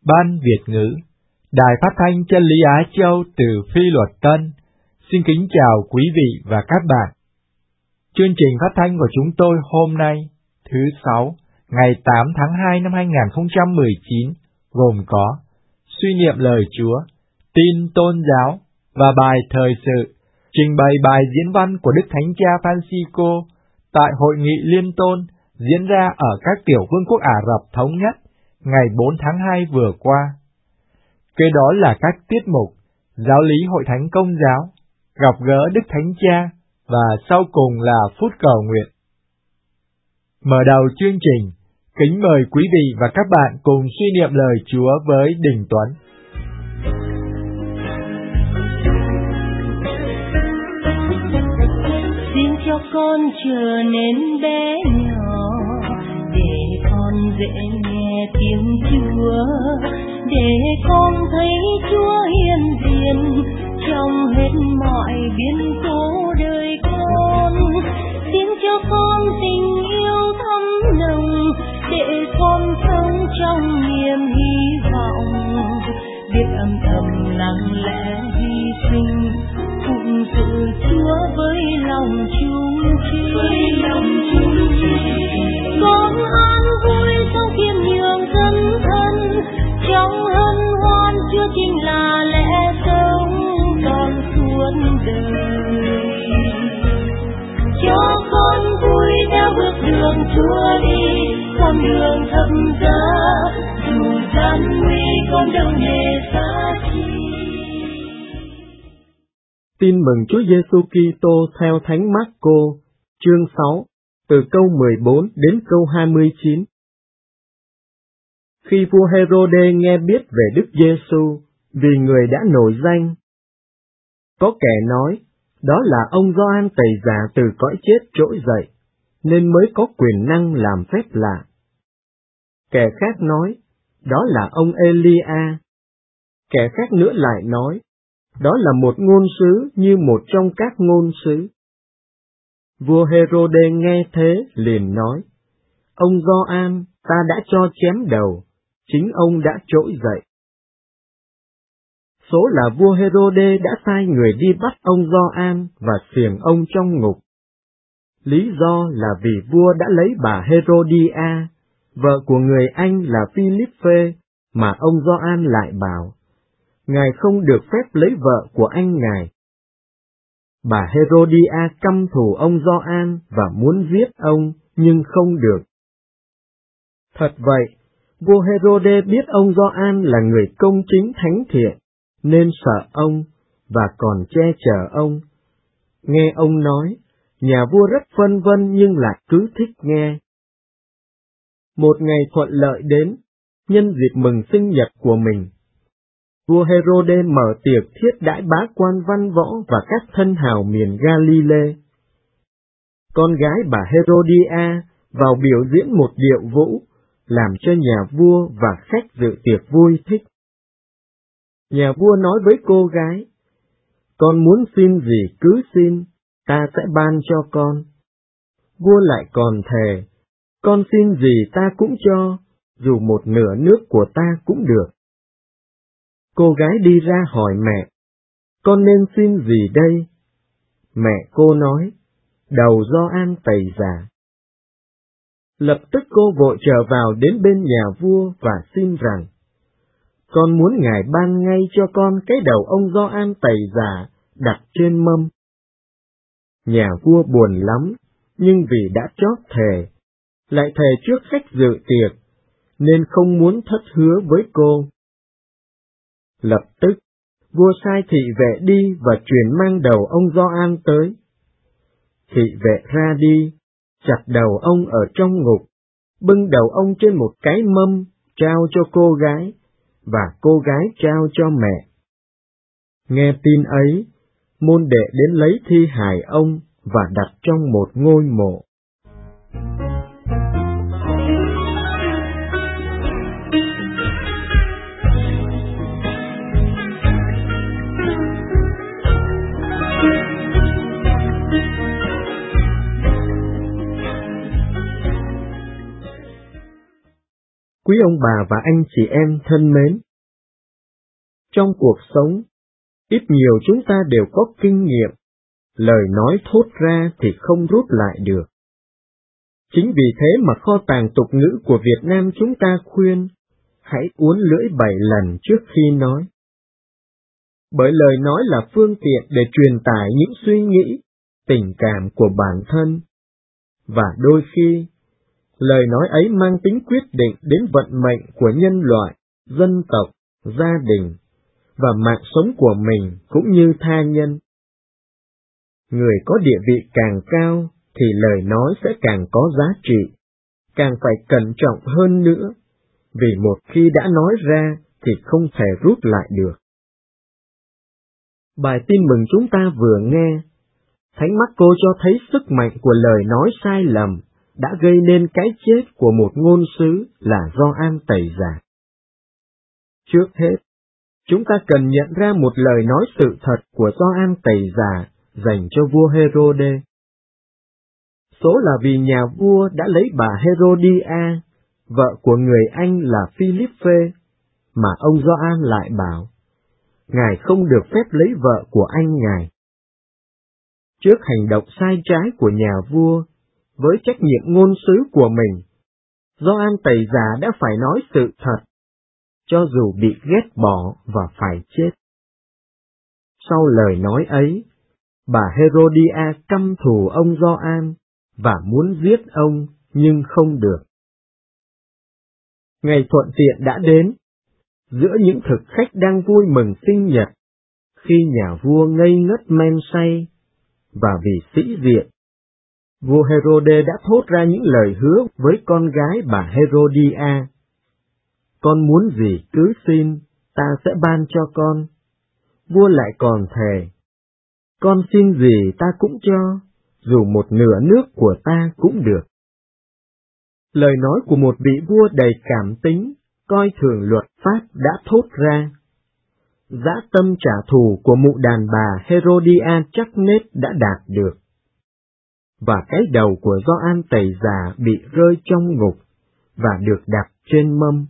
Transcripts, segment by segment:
Ban Việt ngữ, Đài Phát thanh Chân lý Á Châu từ Phi Luật Tân, xin kính chào quý vị và các bạn. Chương trình phát thanh của chúng tôi hôm nay, thứ Sáu, ngày 8 tháng 2 năm 2019, gồm có suy niệm lời Chúa, tin tôn giáo và bài thời sự, trình bày bài diễn văn của Đức Thánh Cha Francisco tại Hội nghị Liên Tôn diễn ra ở các tiểu vương quốc Ả Rập Thống Nhất ngày 4 tháng 2 vừa qua. Kế đó là các tiết mục Giáo lý Hội Thánh Công giáo, gặp gỡ Đức Thánh Cha và sau cùng là phút cầu nguyện. Mở đầu chương trình, kính mời quý vị và các bạn cùng suy niệm lời Chúa với Đình Tuấn. Xin cho con trở nên bé nhỏ, để con dễ nghe tiếng Chúa, để con thấy Chúa hiện diện trong hết mọi biến cố đời con. Xin cho con tình yêu thắm nồng, để con sống trong niềm hy vọng, biết âm thầm lặng lẽ hy sinh, phụng sự Chúa với lòng chung trí. Con an vui trong khiêm nhường thân thân, trong hân hoan Chúa chính là lẽ sống con suốt đời. Cho con vui theo bước đường Chúa đi, con đường thập giá, dù gian nguy con đâu nề xa chi. Tin mừng Chúa Giêsu Kitô theo Thánh Mác-cô, chương 6, từ câu 14 đến câu 29. Khi vua Hê-rô-đê nghe biết về Đức Giêsu, vì người đã nổi danh, có kẻ nói, đó là ông Gioan Tẩy Giả từ cõi chết trỗi dậy, nên mới có quyền năng làm phép lạ. Kẻ khác nói, đó là ông Ê-li-a. Kẻ khác nữa lại nói, đó là một ngôn sứ như một trong các ngôn sứ. Vua Hê-rô-đê nghe thế liền nói, ông Gioan ta đã cho chém đầu, chính ông đã trỗi dậy. Số là vua Hê-rô-đê đã sai người đi bắt ông Gioan và xiềng ông trong ngục. Lý do là vì vua đã lấy bà Hê-rô-đi-a, vợ của người anh là Phi-líp-phê, mà ông Gioan lại bảo, ngài không được phép lấy vợ của anh ngài. Bà Hê-rô-đi-a căm thù ông Gioan và muốn giết ông, nhưng không được. Thật vậy, vua Hê-rô-đê biết ông Gioan là người công chính thánh thiện, nên sợ ông và còn che chở ông. Nghe ông nói, nhà vua rất phân vân nhưng lại cứ thích nghe. Một ngày thuận lợi đến, nhân dịp mừng sinh nhật của mình, vua Hê-rô-đê mở tiệc thiết đãi bá quan văn võ và các thân hào miền Ga-li-lê. Con gái bà Hê-rô-đi-a vào biểu diễn một điệu vũ, làm cho nhà vua và khách dự tiệc vui thích. Nhà vua nói với cô gái, con muốn xin gì cứ xin, ta sẽ ban cho con. Vua lại còn thề, con xin gì ta cũng cho, dù một nửa nước của ta cũng được. Cô gái đi ra hỏi mẹ, con nên xin gì đây? Mẹ cô nói, đầu Gioan Tẩy Giả. Lập tức cô vội trở vào đến bên nhà vua và xin rằng, con muốn ngài ban ngay cho con cái đầu ông Gioan Tẩy Giả đặt trên mâm. Nhà vua buồn lắm, nhưng vì đã chót thề, lại thề trước khách dự tiệc, nên không muốn thất hứa với cô. Lập tức, vua sai thị vệ đi và truyền mang đầu ông Gioan tới. Thị vệ ra đi, chặt đầu ông ở trong ngục, bưng đầu ông trên một cái mâm, trao cho cô gái, và cô gái trao cho mẹ. Nghe tin ấy, môn đệ đến lấy thi hài ông và đặt trong một ngôi mộ. Quý ông bà và anh chị em thân mến, trong cuộc sống, ít nhiều chúng ta đều có kinh nghiệm, lời nói thốt ra thì không rút lại được. Chính vì thế mà kho tàng tục ngữ của Việt Nam chúng ta khuyên, hãy uốn lưỡi 7 lần trước khi nói. Bởi lời nói là phương tiện để truyền tải những suy nghĩ, tình cảm của bản thân, và đôi khi, lời nói ấy mang tính quyết định đến vận mệnh của nhân loại, dân tộc, gia đình, và mạng sống của mình cũng như tha nhân. Người có địa vị càng cao thì lời nói sẽ càng có giá trị, càng phải cẩn trọng hơn nữa, vì một khi đã nói ra thì không thể rút lại được. Bài tin mừng chúng ta vừa nghe, Thánh Mác-cô cho thấy sức mạnh của lời nói sai lầm đã gây nên cái chết của một ngôn sứ là Gioan Tẩy Giả. Trước hết, chúng ta cần nhận ra một lời nói sự thật của Gioan Tẩy Giả dành cho vua Hêrôđê. Số là vì nhà vua đã lấy bà Herodia, vợ của người anh là Philippe, mà ông Gioan lại bảo, Ngài không được phép lấy vợ của anh Ngài. Trước hành động sai trái của nhà vua, với trách nhiệm ngôn sứ của mình, Gioan Tẩy Giả đã phải nói sự thật, cho dù bị ghét bỏ và phải chết. Sau lời nói ấy, bà Herodia căm thù ông Gioan và muốn giết ông nhưng không được. Ngày thuận tiện đã đến, giữa những thực khách đang vui mừng sinh nhật, khi nhà vua ngây ngất men say, và vì sĩ diện, vua Hêrôđê đã thốt ra những lời hứa với con gái bà Herodia. Con muốn gì cứ xin, ta sẽ ban cho con. Vua lại còn thề, con xin gì ta cũng cho, dù một nửa nước của ta cũng được. Lời nói của một vị vua đầy cảm tính, coi thường luật pháp đã thốt ra. Dã tâm trả thù của mụ đàn bà Herodia chắc nết đã đạt được. Và cái đầu của Gioan Tẩy Giả bị rơi trong ngục, và được đặt trên mâm.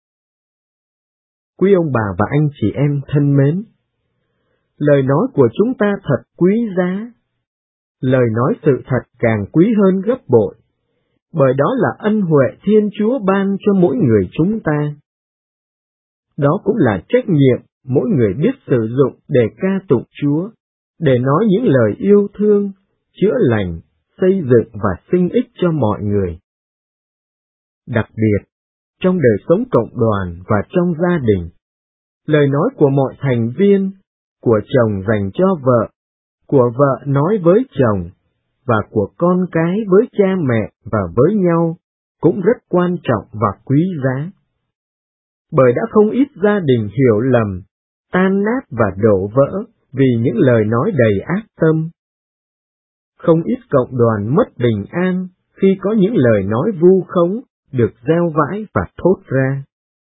Quý ông bà và anh chị em thân mến, lời nói của chúng ta thật quý giá. Lời nói sự thật càng quý hơn gấp bội, bởi đó là ân huệ Thiên Chúa ban cho mỗi người chúng ta. Đó cũng là trách nhiệm mỗi người biết sử dụng để ca tụng Chúa, để nói những lời yêu thương, chữa lành, xây dựng và sinh ích cho mọi người. Đặc biệt, trong đời sống cộng đoàn và trong gia đình, lời nói của mọi thành viên, của chồng dành cho vợ, của vợ nói với chồng, và của con cái với cha mẹ và với nhau cũng rất quan trọng và quý giá. Bởi đã không ít gia đình hiểu lầm, tan nát và đổ vỡ vì những lời nói đầy ác tâm. Không ít cộng đoàn mất bình an khi có những lời nói vu khống được gieo vãi và thốt ra.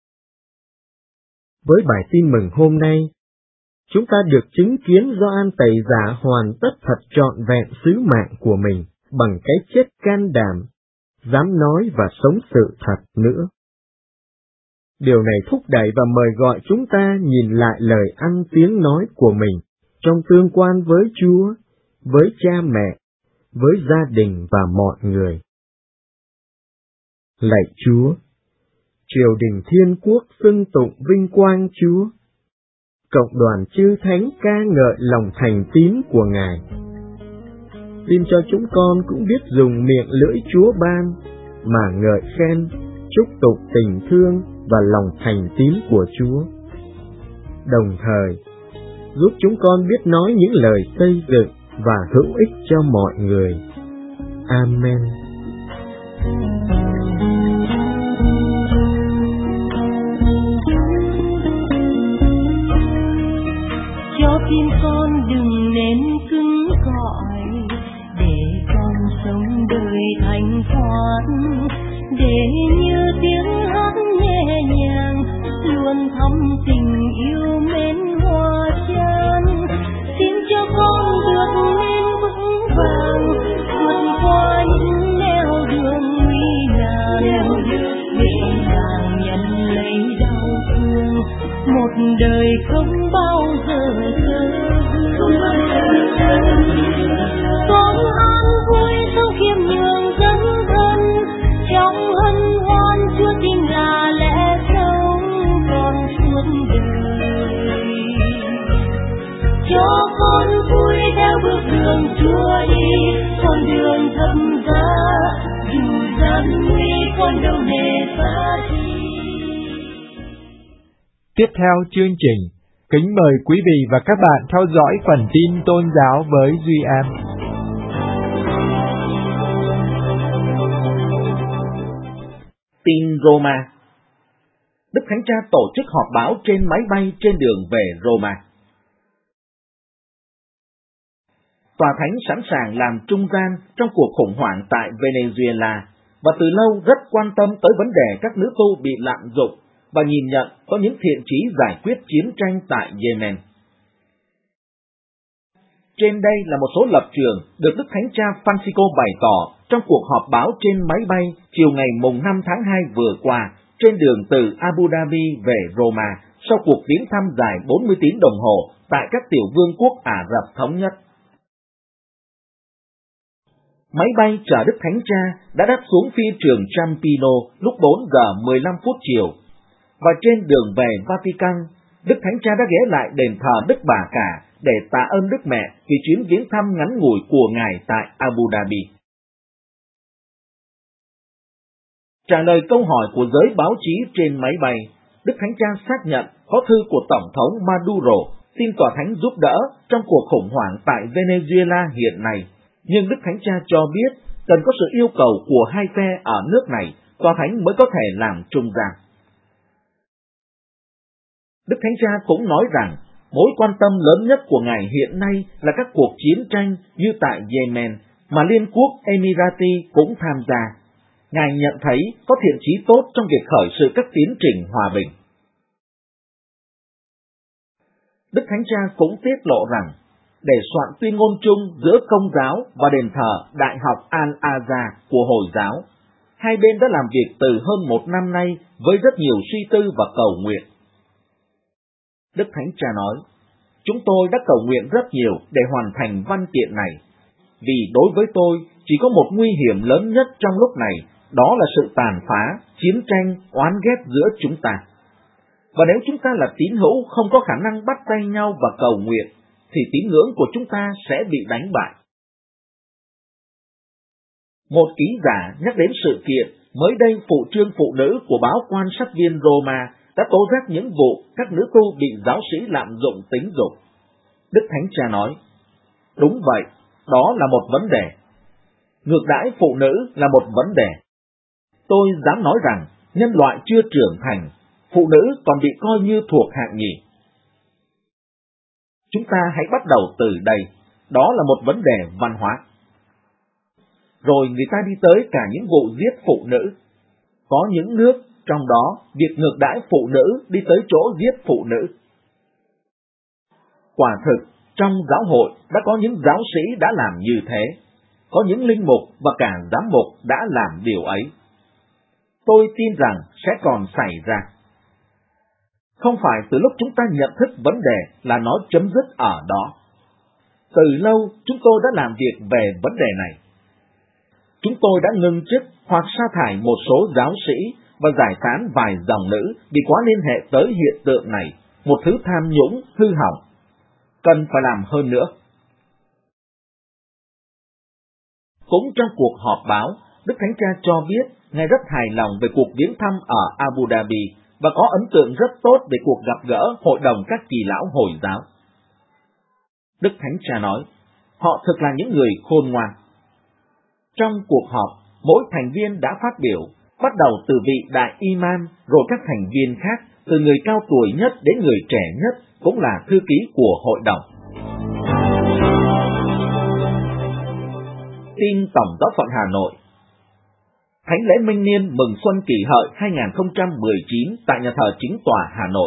Với bài tin mừng hôm nay, chúng ta được chứng kiến Gioan Tẩy Giả hoàn tất thật trọn vẹn sứ mạng của mình bằng cái chết can đảm, dám nói và sống sự thật nữa. Điều này thúc đẩy và mời gọi chúng ta nhìn lại lời ăn tiếng nói của mình trong tương quan với Chúa, với cha mẹ, với gia đình và mọi người. Lạy Chúa, triều đình thiên quốc xưng tụng vinh quang Chúa, cộng đoàn chư thánh ca ngợi lòng thành tín của Ngài. Xin cho chúng con cũng biết dùng miệng lưỡi Chúa ban mà ngợi khen, chúc tụng tình thương và lòng thành tín của Chúa. Đồng thời, giúp chúng con biết nói những lời xây dựng và hữu ích cho mọi người. Amen. Cho tim con đừng nên cứng cỏi, để con sống đời thanh thoát, để như tiếng hát nhẹ nhàng luôn thắm tình yêu mến hòa chan. Xin cho con được nên vững vàng vượt qua những nẻo đường nguy nan, nhẹ nhàng một đời không bao giờ con an vui sống khiêm nhường dấn thân trong hân hoan Chúa tin là lẽ sống còn suốt đời. Cho con vui theo bước đường Chúa đi, con đường thập giá dù gian nguy con đâu nề xa đi. Tiếp theo chương trình, kính mời quý vị và các bạn theo dõi phần tin tôn giáo với Duy An. Tin Roma. Đức Thánh Cha tổ chức họp báo trên máy bay trên đường về Roma. Tòa Thánh sẵn sàng làm trung gian trong cuộc khủng hoảng tại Venezuela và từ lâu rất quan tâm tới vấn đề các nữ tu bị lạm dụng và nhìn nhận có những thiện chí giải quyết chiến tranh tại Yemen. Trên đây là một số lập trường được Đức Thánh Cha Francisco bày tỏ trong cuộc họp báo trên máy bay chiều ngày mùng 5 tháng 2 vừa qua trên đường từ Abu Dhabi về Roma sau cuộc viếng thăm dài 40 tiếng đồng hồ tại các tiểu vương quốc Ả Rập Thống Nhất. Máy bay chở Đức Thánh Cha đã đáp xuống phi trường Ciampino lúc 4 giờ 15 phút chiều, và trên đường về Vatican, Đức Thánh Cha đã ghé lại đền thờ Đức Bà Cả để tạ ơn Đức Mẹ vì chuyến viếng thăm ngắn ngủi của Ngài tại Abu Dhabi. Trả lời câu hỏi của giới báo chí trên máy bay, Đức Thánh Cha xác nhận có thư của Tổng thống Maduro xin Tòa Thánh giúp đỡ trong cuộc khủng hoảng tại Venezuela hiện nay, nhưng Đức Thánh Cha cho biết cần có sự yêu cầu của hai phe ở nước này, Tòa Thánh mới có thể làm trung gian. Đức Thánh Cha cũng nói rằng mối quan tâm lớn nhất của Ngài hiện nay là các cuộc chiến tranh như tại Yemen mà Liên quốc Emirati cũng tham gia. Ngài nhận thấy có thiện chí tốt trong việc khởi sự các tiến trình hòa bình. Đức Thánh Cha cũng tiết lộ rằng để soạn tuyên ngôn chung giữa Công giáo và đền thờ Đại học Al-Azhar của Hồi giáo, hai bên đã làm việc từ hơn 1 năm nay với rất nhiều suy tư và cầu nguyện. Đức Thánh Cha nói, chúng tôi đã cầu nguyện rất nhiều để hoàn thành văn kiện này, vì đối với tôi chỉ có một nguy hiểm lớn nhất trong lúc này, đó là sự tàn phá, chiến tranh, oán ghét giữa chúng ta. Và nếu chúng ta là tín hữu không có khả năng bắt tay nhau và cầu nguyện, thì tín ngưỡng của chúng ta sẽ bị đánh bại. Một ký giả nhắc đến sự kiện mới đây phụ trương phụ nữ của báo Quan sát viên Roma đã tố giác những vụ các nữ tu bị giáo sĩ lạm dụng tính dục. Đức Thánh Cha nói, đúng vậy, đó là một vấn đề. Ngược đãi phụ nữ là một vấn đề. Tôi dám nói rằng nhân loại chưa trưởng thành, phụ nữ còn bị coi như thuộc hạng nhì. Chúng ta hãy bắt đầu từ đây, đó là một vấn đề văn hóa. Rồi người ta đi tới cả những vụ giết phụ nữ. Có những nước, trong đó việc ngược đãi phụ nữ đi tới chỗ giết phụ nữ. Quả thực, trong giáo hội đã có những giáo sĩ đã làm như thế, có những linh mục và cả giám mục đã làm điều ấy. Tôi tin rằng sẽ còn xảy ra. Không phải từ lúc chúng ta nhận thức vấn đề là nó chấm dứt ở đó. Từ lâu chúng tôi đã làm việc về vấn đề này. Chúng tôi đã ngưng chức hoặc sa thải một số giáo sĩ và giải tán vài dòng nữ vì quá liên hệ tới hiện tượng này, một thứ tham nhũng, hư hỏng. Cần phải làm hơn nữa. Cũng trong cuộc họp báo, Đức Thánh Cha cho biết Ngài rất hài lòng về cuộc viếng thăm ở Abu Dhabi và có ấn tượng rất tốt về cuộc gặp gỡ hội đồng các kỳ lão Hồi giáo. Đức Thánh Cha nói, họ thực là những người khôn ngoan. Trong cuộc họp, mỗi thành viên đã phát biểu, bắt đầu từ vị đại imam, rồi các thành viên khác, từ người cao tuổi nhất đến người trẻ nhất, cũng là thư ký của hội đồng. Tin Tổng giáo phận Hà Nội. Thánh lễ Minh Niên mừng Xuân Kỷ Hợi 2019 tại nhà thờ Chính tòa Hà Nội.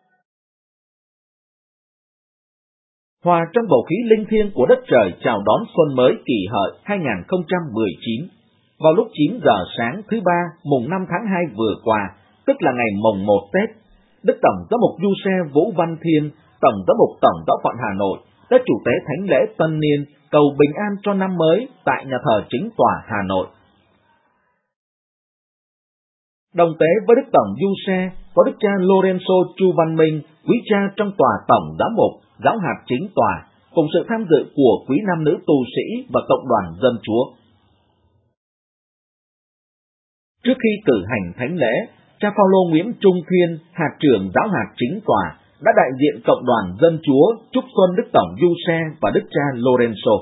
Hòa trong bầu khí linh thiêng của đất trời chào đón Xuân mới Kỷ Hợi 2019, vào lúc 9 giờ sáng thứ Ba mùng 5 tháng 2 vừa qua, tức là ngày mồng 1 Tết, Đức Tổng giám mục Du Xe Vũ Văn Thiên, Tổng giám mục Tổng giáo phận Hà Nội đã chủ tế thánh lễ Tân Niên cầu bình an cho năm mới tại nhà thờ Chính tòa Hà Nội. Đồng tế với Đức Tổng Du Xe có Đức cha Lorenzo Chu Văn Minh, quý cha trong tòa Tổng giám mục Giáo hạt Chính tòa, cùng sự tham dự của quý nam nữ tu sĩ và cộng đoàn dân Chúa. Trước khi cử hành thánh lễ, cha Phaolô Nguyễn Trung Thiên, hạt trưởng Giáo hạt Chính tòa, đã đại diện cộng đoàn dân Chúa chúc xuân Đức Tổng Du Xe và Đức cha Lorenzo.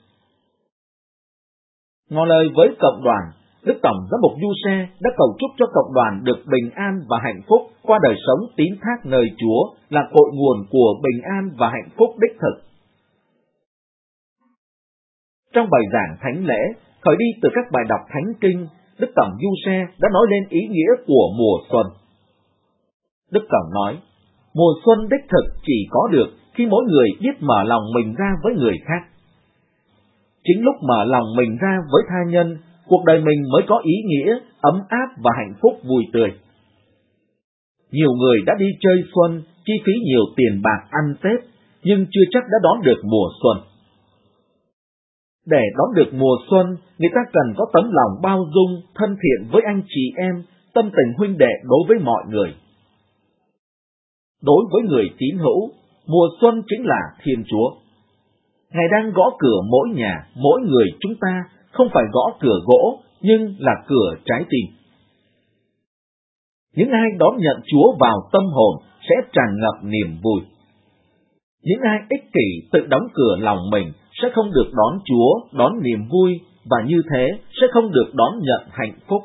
Ngỏ lời với cộng đoàn, Đức Tổng giám mục Du Xe đã cầu chúc cho cộng đoàn được bình an và hạnh phúc qua đời sống tín thác nơi Chúa là cội nguồn của bình an và hạnh phúc đích thực. Trong bài giảng thánh lễ, khởi đi từ các bài đọc thánh kinh, Đức Tổng Du Xe đã nói lên ý nghĩa của mùa xuân. Đức Tổng nói, mùa xuân đích thực chỉ có được khi mỗi người biết mở lòng mình ra với người khác. Chính lúc mở lòng mình ra với tha nhân, cuộc đời mình mới có ý nghĩa, ấm áp và hạnh phúc vui tươi. Nhiều người đã đi chơi xuân, chi phí nhiều tiền bạc ăn Tết, nhưng chưa chắc đã đón được mùa xuân. Để đón được mùa xuân, người ta cần có tấm lòng bao dung, thân thiện với anh chị em, tâm tình huynh đệ đối với mọi người. Đối với người tín hữu, mùa xuân chính là Thiên Chúa. Ngài đang gõ cửa mỗi nhà, mỗi người chúng ta, không phải gõ cửa gỗ, nhưng là cửa trái tim. Những ai đón nhận Chúa vào tâm hồn sẽ tràn ngập niềm vui. Những ai ích kỷ tự đóng cửa lòng mình sẽ không được đón Chúa, đón niềm vui, và như thế sẽ không được đón nhận hạnh phúc.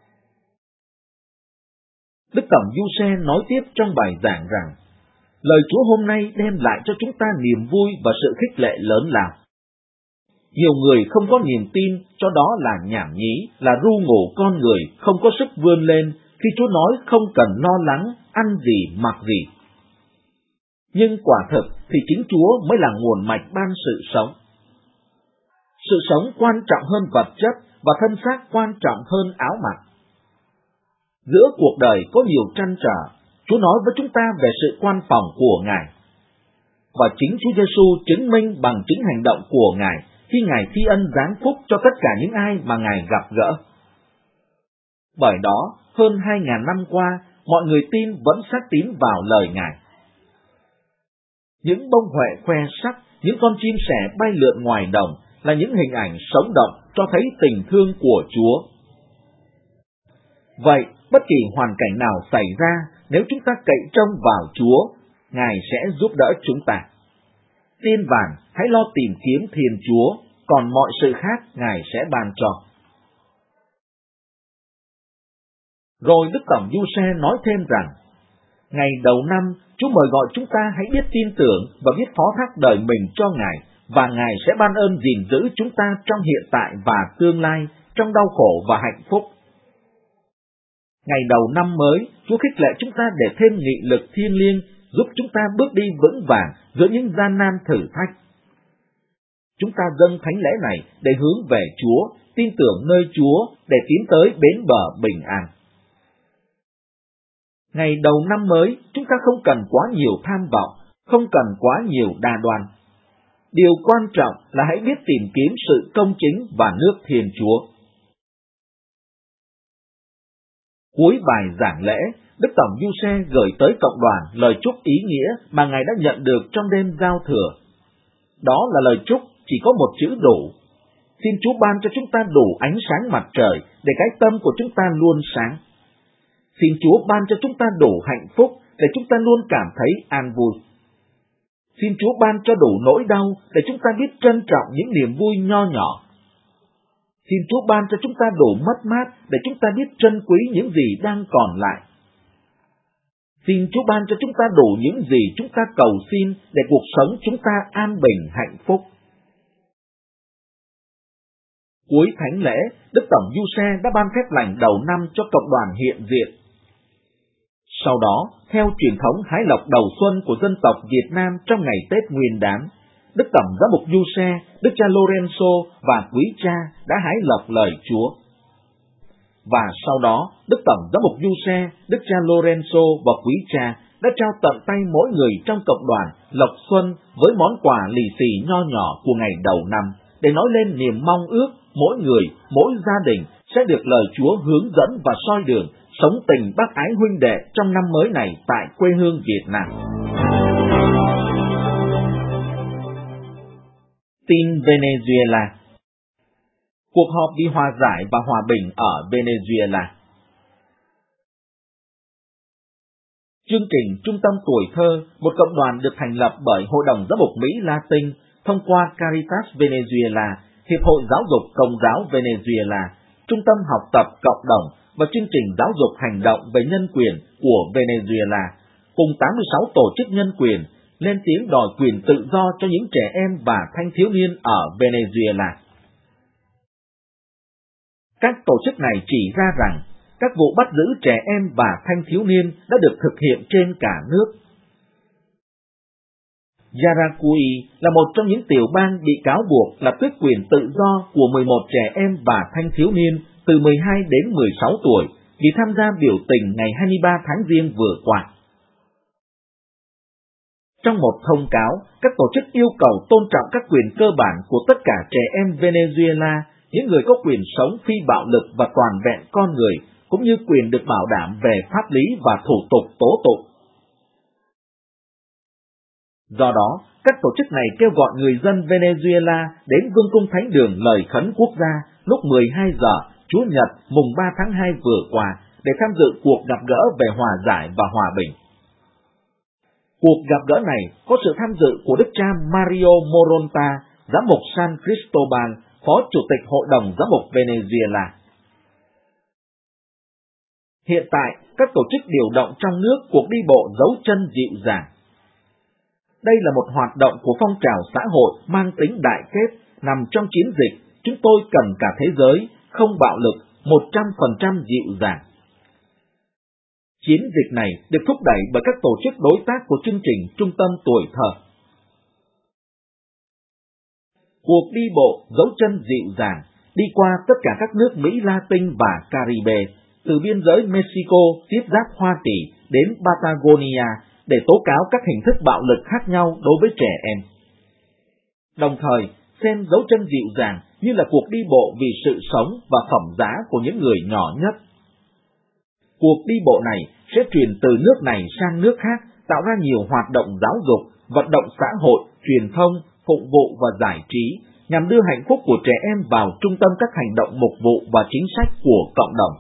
Đức Tổng Du Xe nói tiếp trong bài giảng rằng, lời Chúa hôm nay đem lại cho chúng ta niềm vui và sự khích lệ lớn lao. Nhiều người không có niềm tin, cho đó là nhảm nhí, là ru ngủ con người, không có sức vươn lên khi Chúa nói không cần lo lắng, ăn gì, mặc gì. Nhưng quả thực thì chính Chúa mới là nguồn mạch ban sự sống. Sự sống quan trọng hơn vật chất và thân xác quan trọng hơn áo mặc. Giữa cuộc đời có nhiều trăn trở, Chúa nói với chúng ta về sự quan phòng của Ngài. Và chính Chúa Giêsu chứng minh bằng chính hành động của Ngài khi Ngài thi ân giáng phúc cho tất cả những ai mà Ngài gặp gỡ. Bởi đó, hơn 2.000 năm qua, mọi người tin vẫn xác tín vào lời Ngài. Những bông huệ khoe sắc, những con chim sẻ bay lượn ngoài đồng là những hình ảnh sống động cho thấy tình thương của Chúa. Vậy, bất kỳ hoàn cảnh nào xảy ra, nếu chúng ta cậy trông vào Chúa, Ngài sẽ giúp đỡ chúng ta. Tiên vàng, hãy lo tìm kiếm Thiên Chúa, còn mọi sự khác Ngài sẽ ban cho. Rồi Đức Tổng Du Xe nói thêm rằng, ngày đầu năm, Chúa mời gọi chúng ta hãy biết tin tưởng và biết phó thác đời mình cho Ngài, và Ngài sẽ ban ơn gìn giữ chúng ta trong hiện tại và tương lai, trong đau khổ và hạnh phúc. Ngày đầu năm mới, Chúa khích lệ chúng ta để thêm nghị lực thiêng liêng, giúp chúng ta bước đi vững vàng giữa những gian nan thử thách. Chúng ta dâng thánh lễ này để hướng về Chúa, tin tưởng nơi Chúa để tiến tới bến bờ bình an. Ngày đầu năm mới, chúng ta không cần quá nhiều tham vọng, không cần quá nhiều đa đoan. Điều quan trọng là hãy biết tìm kiếm sự công chính và nước Thiên Chúa. Cuối bài giảng lễ, Đức Tổng Du Xe gửi tới cộng đoàn lời chúc ý nghĩa mà Ngài đã nhận được trong đêm giao thừa. Đó là lời chúc chỉ có một chữ đủ. Xin Chúa ban cho chúng ta đủ ánh sáng mặt trời để cái tâm của chúng ta luôn sáng. Xin Chúa ban cho chúng ta đủ hạnh phúc để chúng ta luôn cảm thấy an vui. Xin Chúa ban cho đủ nỗi đau để chúng ta biết trân trọng những niềm vui nho nhỏ. Xin Chúa ban cho chúng ta đủ mất mát để chúng ta biết trân quý những gì đang còn lại. Xin Chúa ban cho chúng ta đủ những gì chúng ta cầu xin để cuộc sống chúng ta an bình hạnh phúc. Cuối thánh lễ, Đức Tổng Du Xe đã ban phép lành đầu năm cho cộng đoàn hiện diện. Sau đó, theo truyền thống hái lộc đầu xuân của dân tộc Việt Nam trong ngày Tết Nguyên Đán, Đức Tổng Giám mục Du Xe, Đức cha Lorenzo và quý cha đã hái lộc lời Chúa. Và sau đó, Đức Tổng Giám mục Du Xe, Đức cha Lorenzo và quý cha đã trao tận tay mỗi người trong cộng đoàn Lộc Xuân với món quà lì xì nho nhỏ của ngày đầu năm, để nói lên niềm mong ước mỗi người, mỗi gia đình sẽ được lời Chúa hướng dẫn và soi đường, sống tình bác ái huynh đệ trong năm mới này tại quê hương Việt Nam. Tin Venezuela. Cuộc họp vì hòa giải và hòa bình ở Venezuela. Chương trình Trung tâm Tuổi Thơ, một cộng đoàn được thành lập bởi Hội đồng Giám mục Mỹ Latin thông qua Caritas Venezuela, Hiệp hội Giáo dục Công giáo Venezuela, Trung tâm Học tập Cộng đồng và chương trình Giáo dục Hành động về nhân quyền của Venezuela, cùng 86 tổ chức nhân quyền, lên tiếng đòi quyền tự do cho những trẻ em và thanh thiếu niên ở Venezuela. Các tổ chức này chỉ ra rằng các vụ bắt giữ trẻ em và thanh thiếu niên đã được thực hiện trên cả nước. Yaracuy là một trong những tiểu bang bị cáo buộc là tước quyền tự do của 11 trẻ em và thanh thiếu niên từ 12 đến 16 tuổi vì tham gia biểu tình ngày 23 tháng Giêng vừa qua. Trong một thông cáo, các tổ chức yêu cầu tôn trọng các quyền cơ bản của tất cả trẻ em Venezuela, những người có quyền sống phi bạo lực và toàn vẹn con người, cũng như quyền được bảo đảm về pháp lý và thủ tục tố tụng. Do đó, các tổ chức này kêu gọi người dân Venezuela đến Vương cung Thánh đường Lời Khấn Quốc gia lúc 12 giờ Chủ nhật mùng 3 tháng 2 vừa qua để tham dự cuộc gặp gỡ về hòa giải và hòa bình. Cuộc gặp gỡ này có sự tham dự của Đức cha Mario Moronta, Giám mục San Cristobal, Phó Chủ tịch Hội đồng Giám mục Venezuela. Hiện tại, các tổ chức điều động trong nước cuộc đi bộ dấu chân dịu dàng. Đây là một hoạt động của phong trào xã hội mang tính đại kết, nằm trong chiến dịch Chúng tôi cần cả thế giới, không bạo lực, 100% dịu dàng. Chiến dịch này được thúc đẩy bởi các tổ chức đối tác của chương trình Trung tâm Tuổi Thơ. Cuộc đi bộ dấu chân dịu dàng đi qua tất cả các nước Mỹ Latin và Caribe, từ biên giới Mexico tiếp giáp Hoa Kỳ đến Patagonia để tố cáo các hình thức bạo lực khác nhau đối với trẻ em. Đồng thời, xem dấu chân dịu dàng như là cuộc đi bộ vì sự sống và phẩm giá của những người nhỏ nhất. Cuộc đi bộ này sẽ truyền từ nước này sang nước khác, tạo ra nhiều hoạt động giáo dục, vận động xã hội, truyền thông, phụng vụ và giải trí, nhằm đưa hạnh phúc của trẻ em vào trung tâm các hành động mục vụ và chính sách của cộng đồng.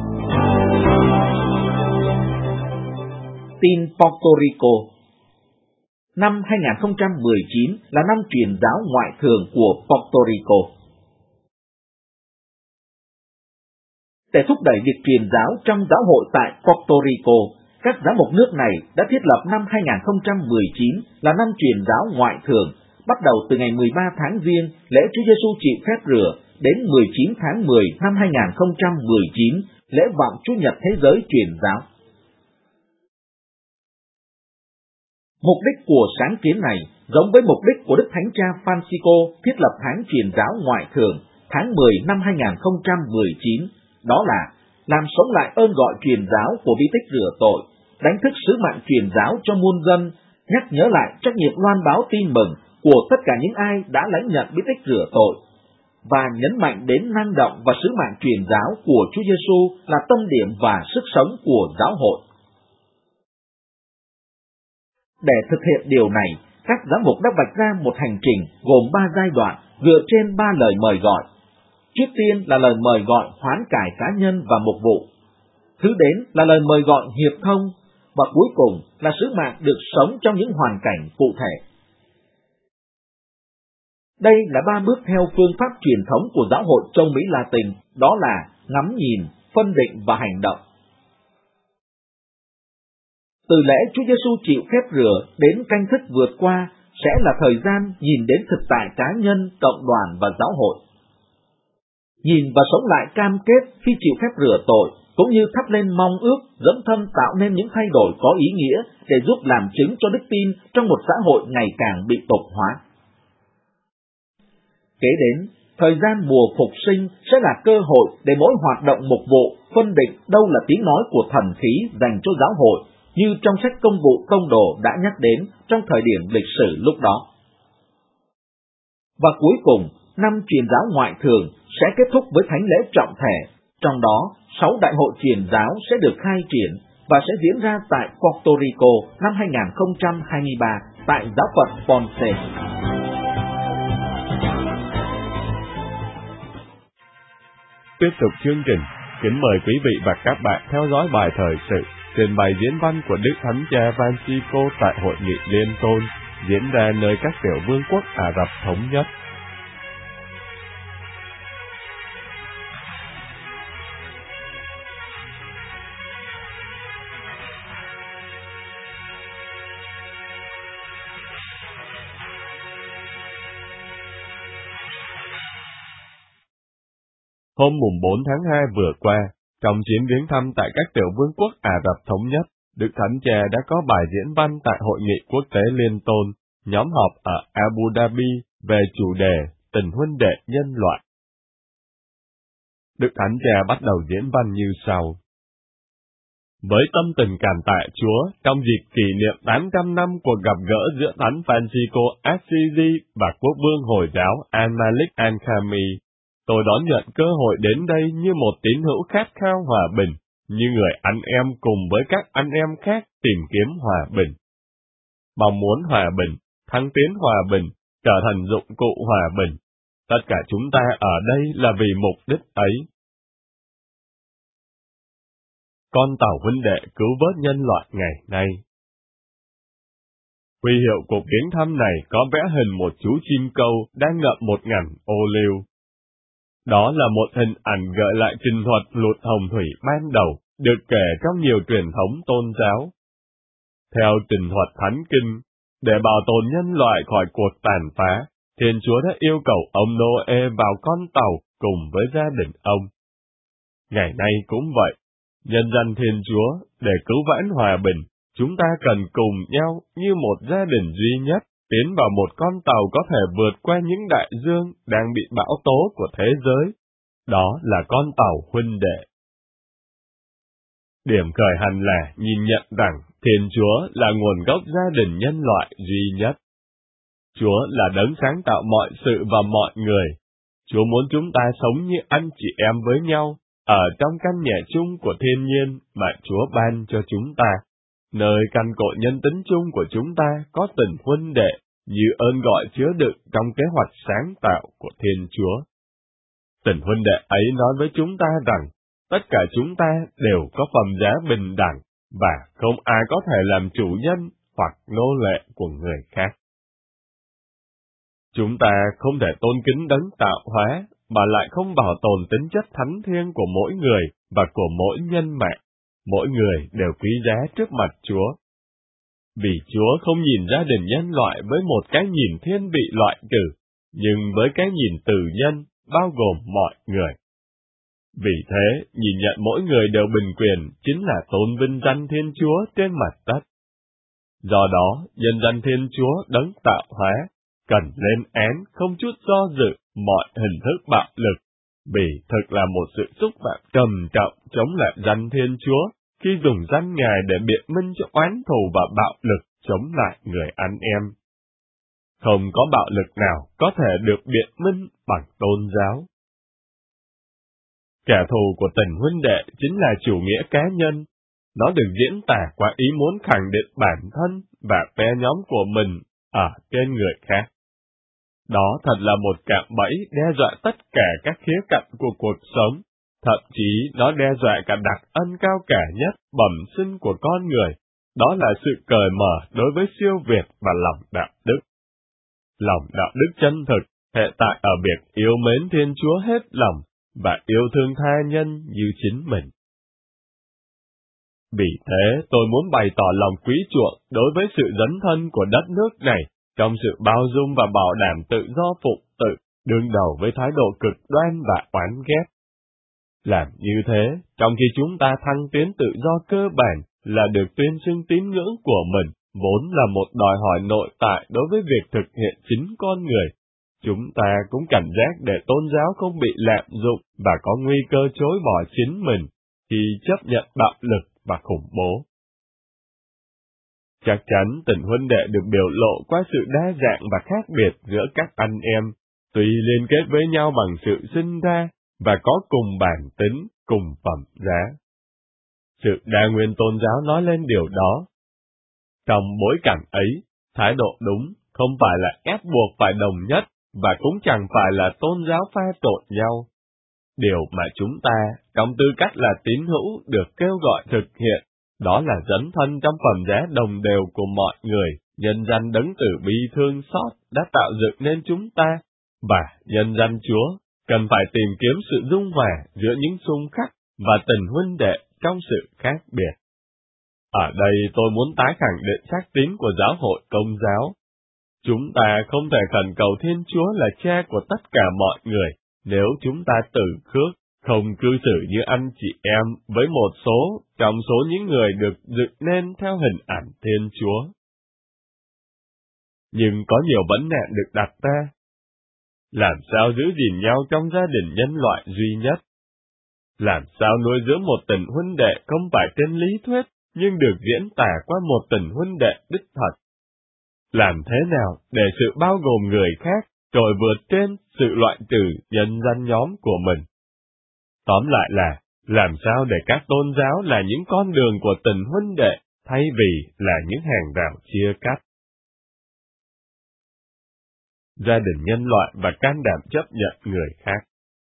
Tin Puerto Rico. Năm 2019 là năm truyền giáo ngoại thường của Puerto Rico. Để thúc đẩy việc truyền giáo trong giáo hội tại Puerto Rico, các giám mục nước này đã thiết lập năm 2019 là năm truyền giáo ngoại thường, bắt đầu từ ngày 13 tháng Giêng, lễ Chúa Giêsu chịu phép rửa, đến 19 tháng 10 năm 2019, lễ vọng Chúa Nhật Thế giới truyền giáo. Mục đích của sáng kiến này giống với mục đích của Đức Thánh Cha Francisco thiết lập tháng truyền giáo ngoại thường tháng 10 năm 2019, đó là làm sống lại ơn gọi truyền giáo của bí tích rửa tội, đánh thức sứ mạng truyền giáo cho muôn dân, nhắc nhớ lại trách nhiệm loan báo tin mừng của tất cả những ai đã lãnh nhận bí tích rửa tội, và nhấn mạnh đến năng động và sứ mạng truyền giáo của Chúa Giêsu là tâm điểm và sức sống của giáo hội. Để thực hiện điều này, các giám mục đã vạch ra một hành trình gồm 3 giai đoạn dựa trên 3 lời mời gọi. Trước tiên là lời mời gọi hoán cải cá nhân và mục vụ. Thứ đến là lời mời gọi hiệp thông, và cuối cùng là sứ mạng được sống trong những hoàn cảnh cụ thể. Đây là 3 bước theo phương pháp truyền thống của giáo hội châu Mỹ Latin, đó là ngắm nhìn, phân định và hành động. Từ lễ Chúa Giêsu chịu phép rửa đến canh thức vượt qua sẽ là thời gian nhìn đến thực tại cá nhân, cộng đoàn và giáo hội. Nhìn và sống lại cam kết khi chịu phép rửa tội, cũng như thắp lên mong ước dấn thân tạo nên những thay đổi có ý nghĩa để giúp làm chứng cho đức tin trong một xã hội ngày càng bị tục hóa. Kế đến, thời gian mùa phục sinh sẽ là cơ hội để mỗi hoạt động mục vụ phân định đâu là tiếng nói của thần khí dành cho giáo hội, như trong sách Công vụ Tông đồ đã nhắc đến trong thời điểm lịch sử lúc đó. Và cuối cùng, năm truyền giáo ngoại thường sẽ kết thúc với thánh lễ trọng thể, trong đó 6 đại hội truyền giáo sẽ được khai triển và sẽ diễn ra tại Puerto Rico năm 2023 tại giáo phận Ponce. Tiếp tục chương trình, kính mời quý vị và các bạn theo dõi bài thời sự trình bày diễn văn của Đức Thánh Cha Francisco tại Hội nghị Liên Tôn diễn ra nơi các tiểu vương quốc Ả Rập Thống Nhất. Hôm mùng 4 tháng 2 vừa qua, trong chuyến viếng thăm tại các tiểu vương quốc Ả Rập Thống Nhất, Đức Thánh Cha đã có bài diễn văn tại Hội nghị Quốc tế Liên Tôn, nhóm họp ở Abu Dhabi về chủ đề Tình huynh đệ nhân loại. Đức Thánh Cha bắt đầu diễn văn như sau. Với tâm tình cảm tạ Chúa, trong dịp kỷ niệm 800 năm cuộc gặp gỡ giữa Thánh Francisco Assisi và Quốc vương Hồi giáo Al-Malik Al-Khami, tôi đón nhận cơ hội đến đây như một tín hữu khát khao hòa bình, như người anh em cùng với các anh em khác tìm kiếm hòa bình. Mong muốn hòa bình, thăng tiến hòa bình, trở thành dụng cụ hòa bình. Tất cả chúng ta ở đây là vì mục đích ấy. Con tàu huynh đệ cứu vớt nhân loại ngày nay. Huy hiệu cuộc viếng thăm này có vẽ hình một chú chim câu đang ngậm một ngàn ô liu. Đó là một hình ảnh gợi lại trình thuật lụt hồng thủy ban đầu, được kể trong nhiều truyền thống tôn giáo. Theo trình thuật Thánh Kinh, để bảo tồn nhân loại khỏi cuộc tàn phá, Thiên Chúa đã yêu cầu ông Noe vào con tàu cùng với gia đình ông. Ngày nay cũng vậy, nhân dân Thiên Chúa, để cứu vãn hòa bình, chúng ta cần cùng nhau như một gia đình duy nhất, tiến vào một con tàu có thể vượt qua những đại dương đang bị bão tố của thế giới. Đó là con tàu huynh đệ. Điểm khởi hành là nhìn nhận rằng Thiên Chúa là nguồn gốc gia đình nhân loại duy nhất. Chúa là đấng sáng tạo mọi sự và mọi người. Chúa muốn chúng ta sống như anh chị em với nhau, ở trong căn nhà chung của thiên nhiên mà Chúa ban cho chúng ta, nơi căn cội nhân tính chung của chúng ta có tình huynh đệ, như ơn gọi chứa đựng trong kế hoạch sáng tạo của Thiên Chúa. Tình huynh đệ ấy nói với chúng ta rằng, tất cả chúng ta đều có phẩm giá bình đẳng, và không ai có thể làm chủ nhân hoặc nô lệ của người khác. Chúng ta không thể tôn kính đấng tạo hóa, mà lại không bảo tồn tính chất thánh thiêng của mỗi người và của mỗi nhân mạng. Mỗi người đều quý giá trước mặt Chúa. Vì Chúa không nhìn gia đình nhân loại với một cái nhìn thiên vị loại trừ, nhưng với cái nhìn từ nhân, bao gồm mọi người. Vì thế, nhìn nhận mỗi người đều bình quyền chính là tôn vinh danh Thiên Chúa trên mặt đất. Do đó, nhân danh Thiên Chúa đấng tạo hóa, cần lên án không chút do dự mọi hình thức bạo lực, vì thực là một sự xúc phạm trầm trọng chống lại danh Thiên Chúa khi dùng danh Ngài để biện minh cho oán thù và bạo lực chống lại người anh em. Không có bạo lực nào có thể được biện minh bằng tôn giáo. Kẻ thù của tình huynh đệ chính là chủ nghĩa cá nhân. Nó được diễn tả qua ý muốn khẳng định bản thân và phe nhóm của mình ở trên người khác. Đó thật là một cạm bẫy đe dọa tất cả các khía cạnh của cuộc sống, thậm chí nó đe dọa cả đặc ân cao cả nhất bẩm sinh của con người, đó là sự cởi mở đối với siêu việt và lòng đạo đức. Lòng đạo đức chân thực hệ tại ở việc yêu mến Thiên Chúa hết lòng và yêu thương tha nhân như chính mình. Vì thế, tôi muốn bày tỏ lòng quý chuộng đối với sự dấn thân của đất nước này trong sự bao dung và bảo đảm tự do phụng tự, đương đầu với thái độ cực đoan và oán ghét. Làm như thế, trong khi chúng ta thăng tiến tự do cơ bản là được tuyên xưng tín ngưỡng của mình, vốn là một đòi hỏi nội tại đối với việc thực hiện chính con người, chúng ta cũng cảnh giác để tôn giáo không bị lạm dụng và có nguy cơ chối bỏ chính mình khi chấp nhận bạo lực và khủng bố. Chắc chắn tình huynh đệ được biểu lộ qua sự đa dạng và khác biệt giữa các anh em, tuy liên kết với nhau bằng sự sinh ra và có cùng bản tính, cùng phẩm giá. Sự đa nguyên tôn giáo nói lên điều đó. Trong bối cảnh ấy, thái độ đúng không phải là ép buộc phải đồng nhất và cũng chẳng phải là tôn giáo pha trộn nhau. Điều mà chúng ta, trong tư cách là tín hữu, được kêu gọi thực hiện, đó là dấn thân trong phẩm giá đồng đều của mọi người, nhân danh đấng từ bi thương xót đã tạo dựng nên chúng ta, và nhân danh Chúa, cần phải tìm kiếm sự dung hòa giữa những xung khắc và tình huynh đệ trong sự khác biệt. Ở đây tôi muốn tái khẳng định xác tín của giáo hội Công giáo. Chúng ta không thể khẩn cầu Thiên Chúa là cha của tất cả mọi người, nếu chúng ta từ khước, không cư xử như anh chị em với một số trong số những người được dựng nên theo hình ảnh Thiên Chúa. Nhưng có nhiều vấn nạn được đặt ra. Làm sao giữ gìn nhau trong gia đình nhân loại duy nhất? Làm sao nuôi dưỡng một tình huynh đệ không phải trên lý thuyết, nhưng được diễn tả qua một tình huynh đệ đích thật? Làm thế nào để sự bao gồm người khác trội vượt trên sự loại trừ nhân danh nhóm của mình? Tóm lại là, làm sao để các tôn giáo là những con đường của tình huynh đệ, thay vì là những hàng rào chia cắt? Gia đình nhân loại và can đảm chấp nhận người khác.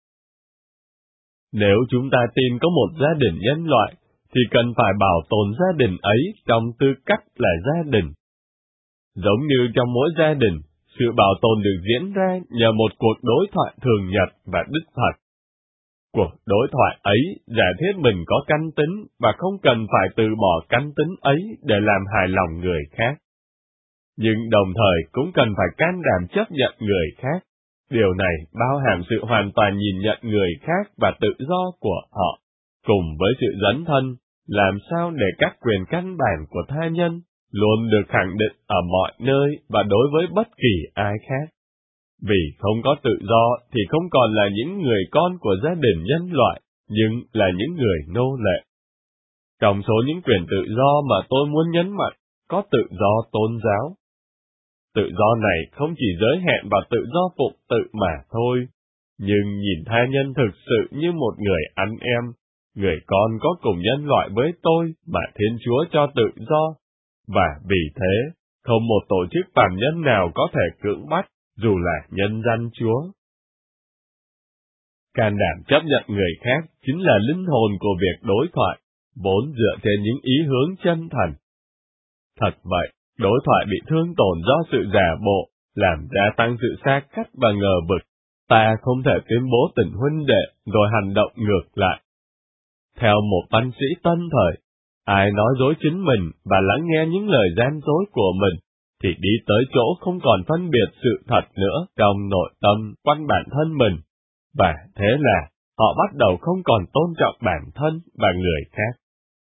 Nếu chúng ta tin có một gia đình nhân loại, thì cần phải bảo tồn gia đình ấy trong tư cách là gia đình. Giống như trong mỗi gia đình, sự bảo tồn được diễn ra nhờ một cuộc đối thoại thường nhật và đích thật. Cuộc đối thoại ấy giả thiết mình có căn tính và không cần phải từ bỏ căn tính ấy để làm hài lòng người khác. Nhưng đồng thời cũng cần phải can đảm chấp nhận người khác. Điều này bao hàm sự hoàn toàn nhìn nhận người khác và tự do của họ, cùng với sự dấn thân, làm sao để các quyền căn bản của tha nhân luôn được khẳng định ở mọi nơi và đối với bất kỳ ai khác. Vì không có tự do thì không còn là những người con của gia đình nhân loại, nhưng là những người nô lệ. Trong số những quyền tự do mà tôi muốn nhấn mạnh, có tự do tôn giáo. Tự do này không chỉ giới hạn vào tự do phụng tự mà thôi, nhưng nhìn tha nhân thực sự như một người anh em, người con có cùng nhân loại với tôi mà Thiên Chúa cho tự do, và vì thế, không một tổ chức phàm nhân nào có thể cưỡng bắt, dù là nhân danh Chúa. Can đảm chấp nhận người khác chính là linh hồn của việc đối thoại, vốn dựa trên những ý hướng chân thành. Thật vậy, đối thoại bị thương tổn do sự giả bộ, làm gia tăng sự xa cách và ngờ vực. Ta không thể tuyên bố tình huynh đệ rồi hành động ngược lại. Theo một văn sĩ tân thời, ai nói dối chính mình và lắng nghe những lời gian dối của mình, thì đi tới chỗ không còn phân biệt sự thật nữa trong nội tâm quanh bản thân mình, và thế là họ bắt đầu không còn tôn trọng bản thân và người khác.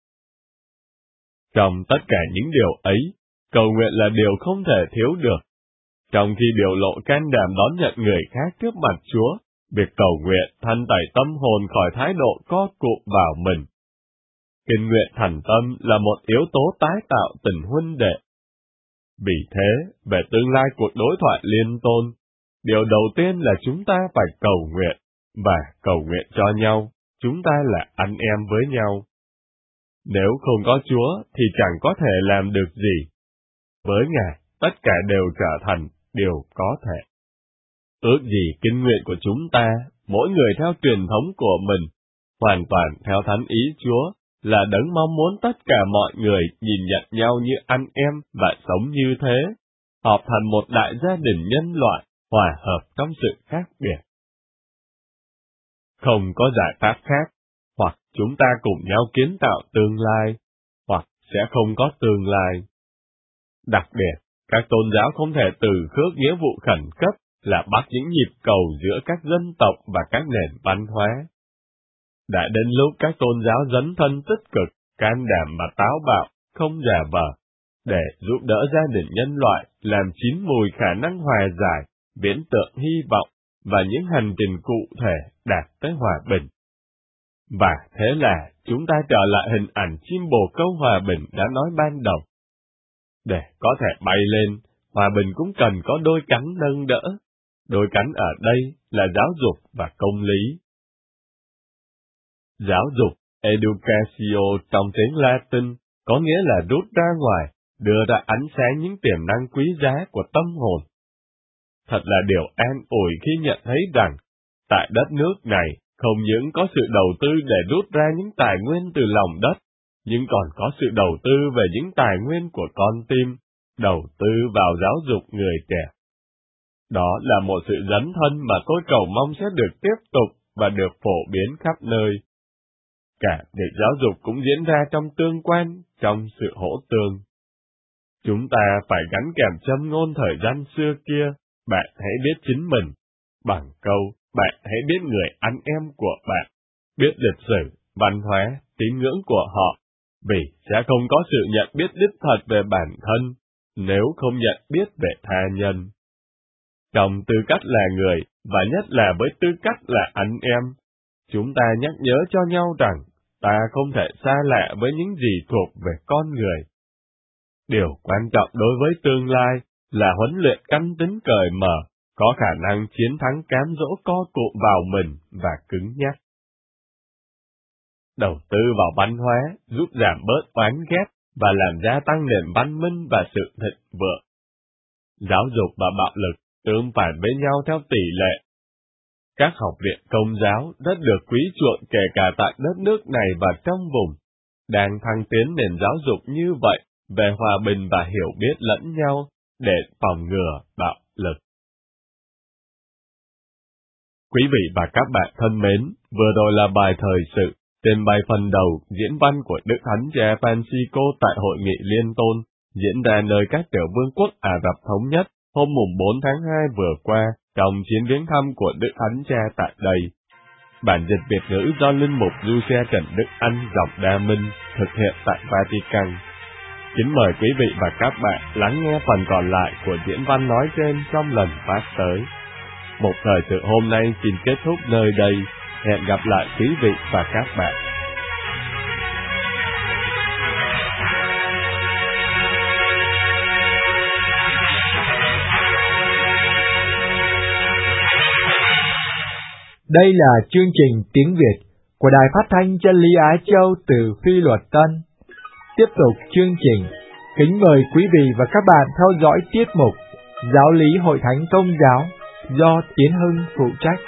Trong tất cả những điều ấy, cầu nguyện là điều không thể thiếu được. Trong khi biểu lộ can đảm đón nhận người khác trước mặt Chúa, việc cầu nguyện thanh tẩy tâm hồn khỏi thái độ co cụm vào mình. Kinh nguyện thành tâm là một yếu tố tái tạo tình huynh đệ. Vì thế, về tương lai cuộc đối thoại liên tôn, điều đầu tiên là chúng ta phải cầu nguyện, và cầu nguyện cho nhau, chúng ta là anh em với nhau. Nếu không có Chúa thì chẳng có thể làm được gì. Với Ngài, tất cả đều trở thành điều có thể. Ước gì kinh nguyện của chúng ta, mỗi người theo truyền thống của mình, hoàn toàn theo thánh ý Chúa, là đấng mong muốn tất cả mọi người nhìn nhận nhau như anh em và sống như thế, họp thành một đại gia đình nhân loại, hòa hợp trong sự khác biệt. Không có giải pháp khác, hoặc chúng ta cùng nhau kiến tạo tương lai, hoặc sẽ không có tương lai. Đặc biệt, các tôn giáo không thể từ khước nghĩa vụ khẩn cấp là bắt những nhịp cầu giữa các dân tộc và các nền văn hóa. Đã đến lúc các tôn giáo dấn thân tích cực, can đảm và táo bạo, không giả vờ, để giúp đỡ gia đình nhân loại làm chín mùi khả năng hòa giải, viễn tượng hy vọng và những hành trình cụ thể đạt tới hòa bình. Và thế là chúng ta trở lại hình ảnh chim bồ câu hòa bình đã nói ban đầu. Để có thể bay lên, hòa bình cũng cần có đôi cánh nâng đỡ. Đôi cánh ở đây là giáo dục và công lý. Giáo dục, educatio trong tiếng Latin, có nghĩa là rút ra ngoài, đưa ra ánh sáng những tiềm năng quý giá của tâm hồn. Thật là điều an ủi khi nhận thấy rằng, tại đất nước này, không những có sự đầu tư để rút ra những tài nguyên từ lòng đất, nhưng còn có sự đầu tư về những tài nguyên của con tim, đầu tư vào giáo dục người trẻ. Đó là một sự dấn thân mà tôi cầu mong sẽ được tiếp tục và được phổ biến khắp nơi. Cả việc giáo dục cũng diễn ra trong tương quan, trong sự hỗ tương. Chúng ta phải gắn kèm châm ngôn thời gian xưa kia, bạn hãy biết chính mình, bằng câu, bạn hãy biết người anh em của bạn, biết lịch sử, văn hóa, tín ngưỡng của họ, vì sẽ không có sự nhận biết đích thật về bản thân, nếu không nhận biết về tha nhân. Trong tư cách là người, và nhất là với tư cách là anh em, chúng ta nhắc nhớ cho nhau rằng, ta không thể xa lạ với những gì thuộc về con người. Điều quan trọng đối với tương lai là huấn luyện căn tính cởi mở, có khả năng chiến thắng cám dỗ co cụm vào mình và cứng nhắc. Đầu tư vào văn hóa giúp giảm bớt oán ghét và làm gia tăng nền văn minh và sự thịnh vượng. Giáo dục và bạo lực tương phản với nhau theo tỷ lệ. Các học viện công giáo rất được quý chuộng kể cả tại đất nước này và trong vùng, đang thăng tiến nền giáo dục như vậy về hòa bình và hiểu biết lẫn nhau để phòng ngừa bạo lực. Quý vị và các bạn thân mến, vừa rồi là bài thời sự trên bài phần đầu diễn văn của Đức Thánh Cha Francisco tại Hội nghị Liên Tôn, diễn ra nơi các tiểu vương quốc Ả Rập Thống Nhất hôm mùng 4 tháng 2 vừa qua trong chuyến viếng thăm của Đức Thánh Cha tại đây. Bản dịch Việt ngữ do Linh mục Giuse Trần Đức Anh dòng Đa Minh thực hiện tại Vatican. Kính mời quý vị và các bạn lắng nghe phần còn lại của diễn văn nói trên trong lần phát tới. Một thời sự hôm nay xin kết thúc nơi đây. Hẹn gặp lại quý vị và các bạn. Đây là chương trình tiếng Việt của Đài Phát thanh Chân lý Á Châu từ Phi Luật Tân. Tiếp tục chương trình, kính mời quý vị và các bạn theo dõi tiết mục Giáo lý Hội Thánh Công giáo do Tiến Hưng phụ trách.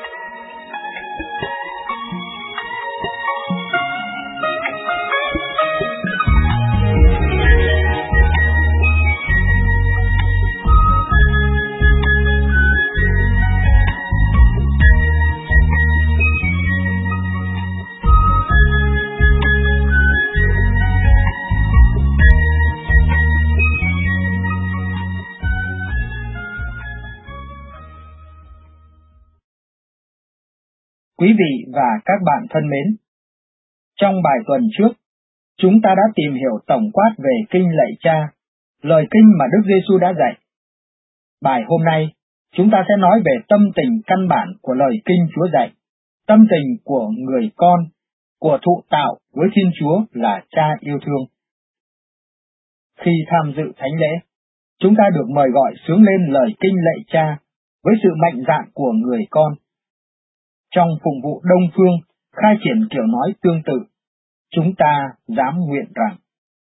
Quý vị và các bạn thân mến, trong bài tuần trước, chúng ta đã tìm hiểu tổng quát về Kinh Lạy Cha, lời kinh mà Đức Giêsu đã dạy. Bài hôm nay, chúng ta sẽ nói về tâm tình căn bản của lời kinh Chúa dạy, tâm tình của người con, của thụ tạo với Thiên Chúa là Cha yêu thương. Khi tham dự thánh lễ, chúng ta được mời gọi xướng lên lời kinh Lạy Cha với sự mạnh dạn của người con. Trong phụng vụ Đông Phương, khai triển kiểu nói tương tự, chúng ta dám nguyện rằng.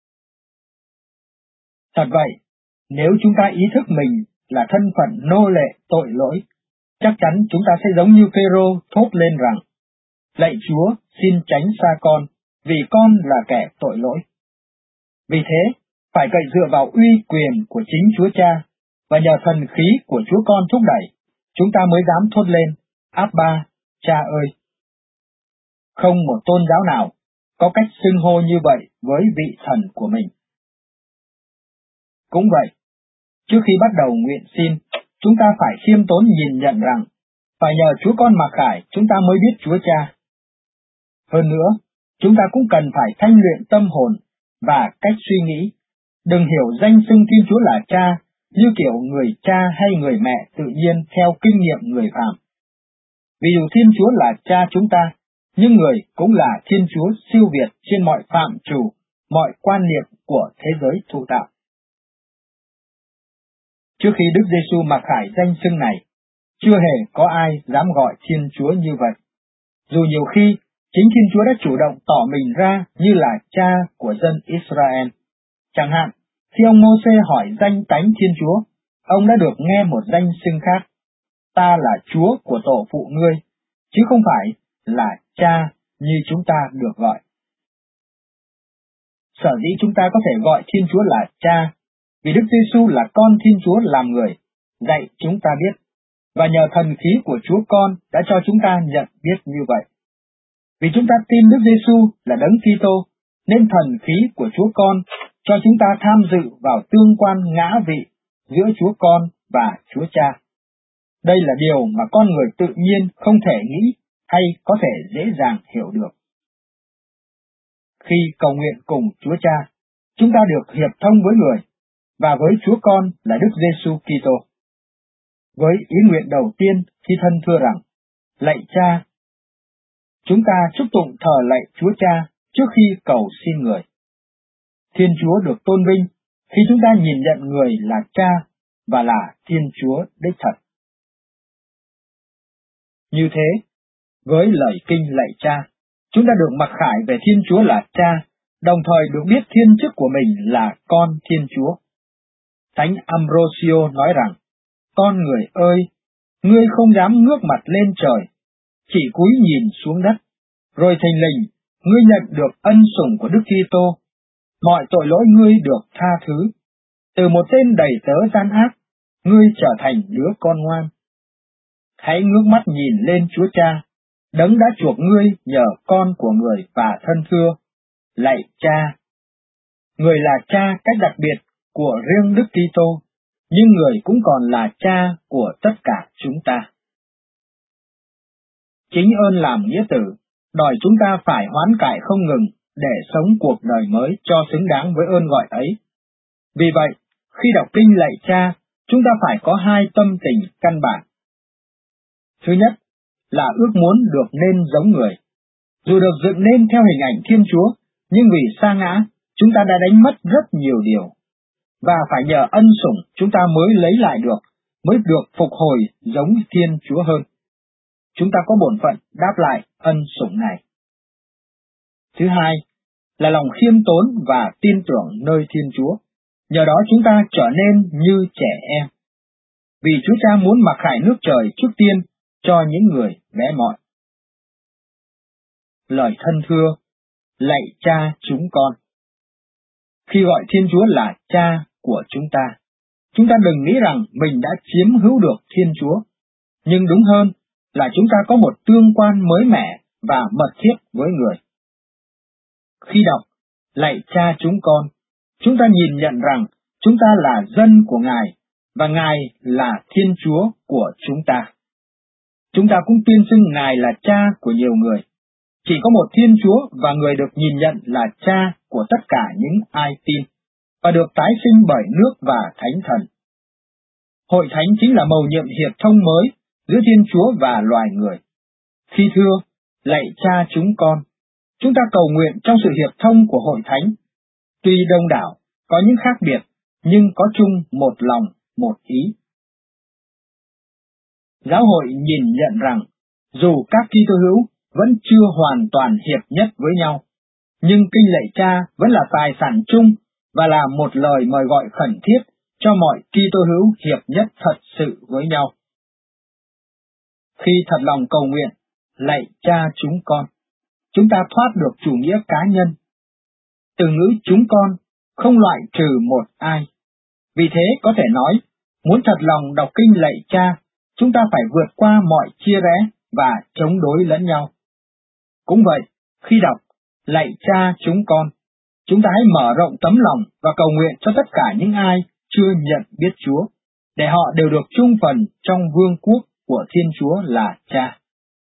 Thật vậy, nếu chúng ta ý thức mình là thân phận nô lệ tội lỗi, chắc chắn chúng ta sẽ giống như Phêrô thốt lên rằng, lạy Chúa, xin tránh xa con, vì con là kẻ tội lỗi. Vì thế, phải cậy dựa vào uy quyền của chính Chúa Cha, và nhờ thần khí của Chúa Con thúc đẩy, chúng ta mới dám thốt lên, Abba, Cha ơi! Không một tôn giáo nào có cách xưng hô như vậy với vị thần của mình. Cũng vậy, trước khi bắt đầu nguyện xin, chúng ta phải khiêm tốn nhìn nhận rằng, phải nhờ Chúa Con mặc khải chúng ta mới biết Chúa Cha. Hơn nữa, chúng ta cũng cần phải thanh luyện tâm hồn và cách suy nghĩ, đừng hiểu danh xưng Thiên Chúa là Cha như kiểu người cha hay người mẹ tự nhiên theo kinh nghiệm người phàm. Vì dù Thiên Chúa là Cha chúng ta, nhưng người cũng là Thiên Chúa siêu việt trên mọi phạm trù, mọi quan niệm của thế giới thụ tạo. Trước khi Đức Giêsu mặc khải danh xưng này, chưa hề có ai dám gọi Thiên Chúa như vậy. Dù nhiều khi, chính Thiên Chúa đã chủ động tỏ mình ra như là cha của dân Israel. Chẳng hạn, khi ông Mô-sê hỏi danh tánh Thiên Chúa, ông đã được nghe một danh xưng khác. Ta là Chúa của tổ phụ ngươi, chứ không phải là cha như chúng ta được gọi. Sở dĩ chúng ta có thể gọi Thiên Chúa là cha, vì Đức Giêsu là con Thiên Chúa làm người, dạy chúng ta biết, và nhờ thần khí của Chúa Con đã cho chúng ta nhận biết như vậy. Vì chúng ta tin Đức Giêsu là Đấng Kitô, nên thần khí của Chúa Con cho chúng ta tham dự vào tương quan ngã vị giữa Chúa Con và Chúa Cha. Đây là điều mà con người tự nhiên không thể nghĩ hay có thể dễ dàng hiểu được. Khi cầu nguyện cùng Chúa Cha, chúng ta được hiệp thông với người, và với Chúa Con là Đức Giêsu Kitô. Với ý nguyện đầu tiên khi thân thưa rằng, lạy Cha, chúng ta chúc tụng thờ lạy Chúa Cha trước khi cầu xin người. Thiên Chúa được tôn vinh khi chúng ta nhìn nhận người là Cha và là Thiên Chúa đích thật. Như thế, với lời kinh lạy Cha, chúng ta được mặc khải về Thiên Chúa là Cha, đồng thời được biết thiên chức của mình là con Thiên Chúa. Thánh Ambrosio nói rằng, con người ơi, ngươi không dám ngước mặt lên trời, chỉ cúi nhìn xuống đất, rồi thình lình, ngươi nhận được ân sủng của Đức Kitô. Mọi tội lỗi ngươi được tha thứ. Từ một tên đầy tớ gian ác, ngươi trở thành đứa con ngoan. Hãy ngước mắt nhìn lên Chúa Cha, Đấng đã chuộc ngươi nhờ con của người và thân thưa. Lạy Cha! Người là Cha cách đặc biệt của riêng Đức Kitô, nhưng người cũng còn là Cha của tất cả chúng ta. Chính ơn làm nghĩa tử, đòi chúng ta phải hoán cải không ngừng để sống cuộc đời mới cho xứng đáng với ơn gọi ấy. Vì vậy, khi đọc kinh lạy Cha, chúng ta phải có hai tâm tình căn bản. Thứ nhất, là ước muốn được nên giống người. Dù được dựng nên theo hình ảnh Thiên Chúa, nhưng vì sa ngã, chúng ta đã đánh mất rất nhiều điều. Và phải nhờ ân sủng chúng ta mới lấy lại được, mới được phục hồi giống Thiên Chúa hơn. Chúng ta có bổn phận đáp lại ân sủng này. Thứ hai, là lòng khiêm tốn và tin tưởng nơi Thiên Chúa. Nhờ đó chúng ta trở nên như trẻ em. Vì Chúa Cha muốn mặc khải nước trời trước tiên cho những người bé mọn. Lời thân thưa, lạy Cha chúng con. Khi gọi Thiên Chúa là Cha của chúng ta đừng nghĩ rằng mình đã chiếm hữu được Thiên Chúa, nhưng đúng hơn là chúng ta có một tương quan mới mẻ và mật thiết với người. Khi đọc, lạy Cha chúng ta nhìn nhận rằng chúng ta là dân của Ngài, và Ngài là Thiên Chúa của chúng ta. Chúng ta cũng tuyên xưng Ngài là Cha của nhiều người. Chỉ có một Thiên Chúa và người được nhìn nhận là Cha của tất cả những ai tin, và được tái sinh bởi nước và Thánh Thần. Hội Thánh chính là mầu nhiệm hiệp thông mới giữa Thiên Chúa và loài người. Khi thưa, lạy Cha chúng ta cầu nguyện trong sự hiệp thông của Hội Thánh. Tuy đông đảo, có những khác biệt, nhưng có chung một lòng, một ý. Giáo hội nhìn nhận rằng, dù các Kitô hữu vẫn chưa hoàn toàn hiệp nhất với nhau, nhưng kinh lạy Cha vẫn là tài sản chung và là một lời mời gọi khẩn thiết cho mọi Kitô hữu hiệp nhất thật sự với nhau. Khi thật lòng cầu nguyện, lạy Cha chúng ta thoát được chủ nghĩa cá nhân. Từ ngữ chúng con không loại trừ một ai. Vì thế có thể nói, muốn thật lòng đọc kinh lạy Cha, chúng ta phải vượt qua mọi chia rẽ và chống đối lẫn nhau. Cũng vậy, khi đọc lạy Cha chúng ta hãy mở rộng tấm lòng và cầu nguyện cho tất cả những ai chưa nhận biết Chúa, để họ đều được chung phần trong vương quốc của Thiên Chúa là Cha.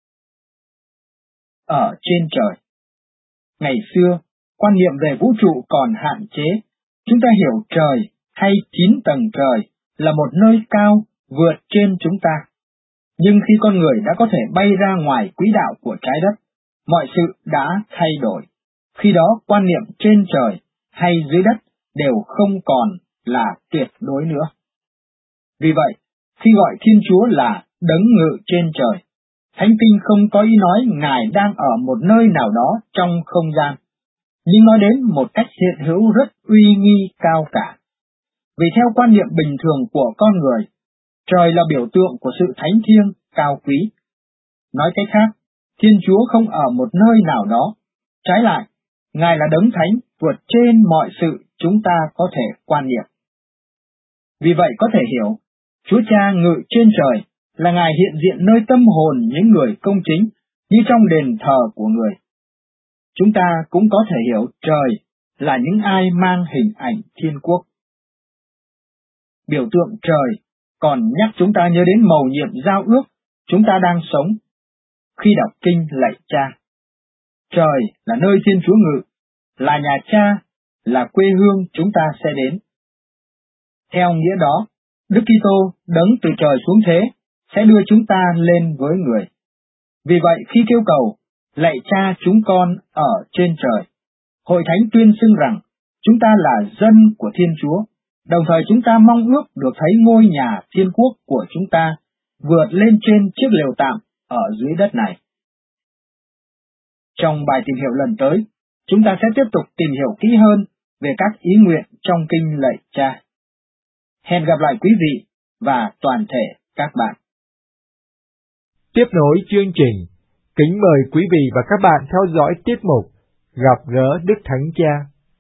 Ở trên trời. Ngày xưa, quan niệm về vũ trụ còn hạn chế. Chúng ta hiểu trời hay 9 tầng trời là một nơi cao vượt trên chúng ta. Nhưng khi con người đã có thể bay ra ngoài quỹ đạo của trái đất, mọi sự đã thay đổi. Khi đó quan niệm trên trời hay dưới đất đều không còn là tuyệt đối nữa. Vì vậy, khi gọi Thiên Chúa là đấng ngự trên trời, Thánh Kinh không có ý nói Ngài đang ở một nơi nào đó trong không gian, nhưng nói đến một cách hiện hữu rất uy nghi cao cả. Vì theo quan niệm bình thường của con người, trời là biểu tượng của sự thánh thiêng, cao quý. Nói cách khác, Thiên Chúa không ở một nơi nào đó. Trái lại, Ngài là đấng thánh vượt trên mọi sự chúng ta có thể quan niệm. Vì vậy có thể hiểu, Chúa Cha ngự trên trời là Ngài hiện diện nơi tâm hồn những người công chính như trong đền thờ của người. Chúng ta cũng có thể hiểu trời là những ai mang hình ảnh thiên quốc. Biểu tượng trời còn nhắc chúng ta nhớ đến mầu nhiệm giao ước chúng ta đang sống khi đọc kinh lạy Cha. Trời là nơi Thiên Chúa ngự, là nhà Cha, là quê hương chúng ta sẽ đến. Theo nghĩa đó, Đức Kitô đấng từ trời xuống thế sẽ đưa chúng ta lên với người. Vì vậy khi kêu cầu lạy Cha chúng con ở trên trời, Hội Thánh tuyên xưng rằng chúng ta là dân của Thiên Chúa, đồng thời chúng ta mong ước được thấy ngôi nhà thiên quốc của chúng ta vượt lên trên chiếc lều tạm ở dưới đất này. Trong bài tìm hiểu lần tới, chúng ta sẽ tiếp tục tìm hiểu kỹ hơn về các ý nguyện trong kinh lạy Cha. Hẹn gặp lại quý vị và toàn thể các bạn. Tiếp nối chương trình, kính mời quý vị và các bạn theo dõi tiết mục Gặp gỡ Đức Thánh Cha.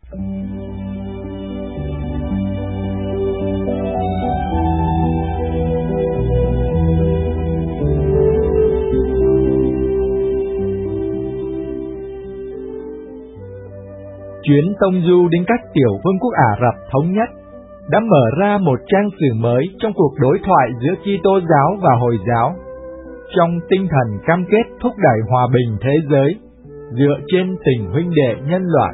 Chuyến tông du đến các tiểu vương quốc Ả Rập Thống Nhất đã mở ra một trang sử mới trong cuộc đối thoại giữa Kitô giáo và Hồi giáo, trong tinh thần cam kết thúc đẩy hòa bình thế giới dựa trên tình huynh đệ nhân loại.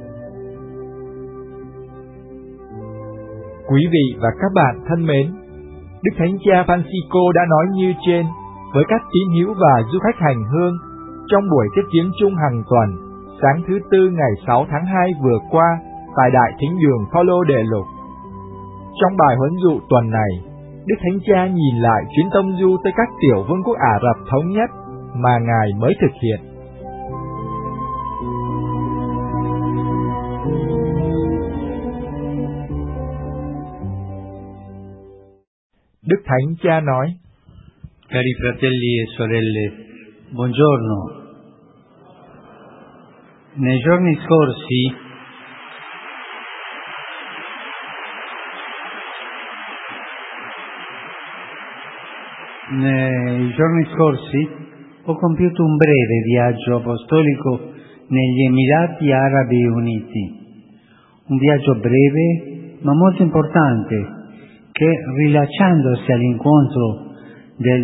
Quý vị và các bạn thân mến, Đức Thánh Cha Francisco đã nói như trên với các tín hữu và du khách hành hương trong buổi tiếp viếng chung hàng tuần sáng thứ Tư ngày 6 tháng 2 vừa qua tại Đại Thính đường Phaolô Đệ Lục. Trong bài huấn dụ tuần này, Đức Thánh Cha nhìn lại chuyến tông du tới các tiểu vương quốc Ả Rập Thống Nhất mà Ngài mới thực hiện. Đức Thánh Cha nói: Cari fratelli e sorelle, buongiorno. Nei giorni scorsi ho compiuto un breve viaggio apostolico negli Emirati Arabi Uniti. Un viaggio breve ma molto importante che, rilacciandosi all'incontro del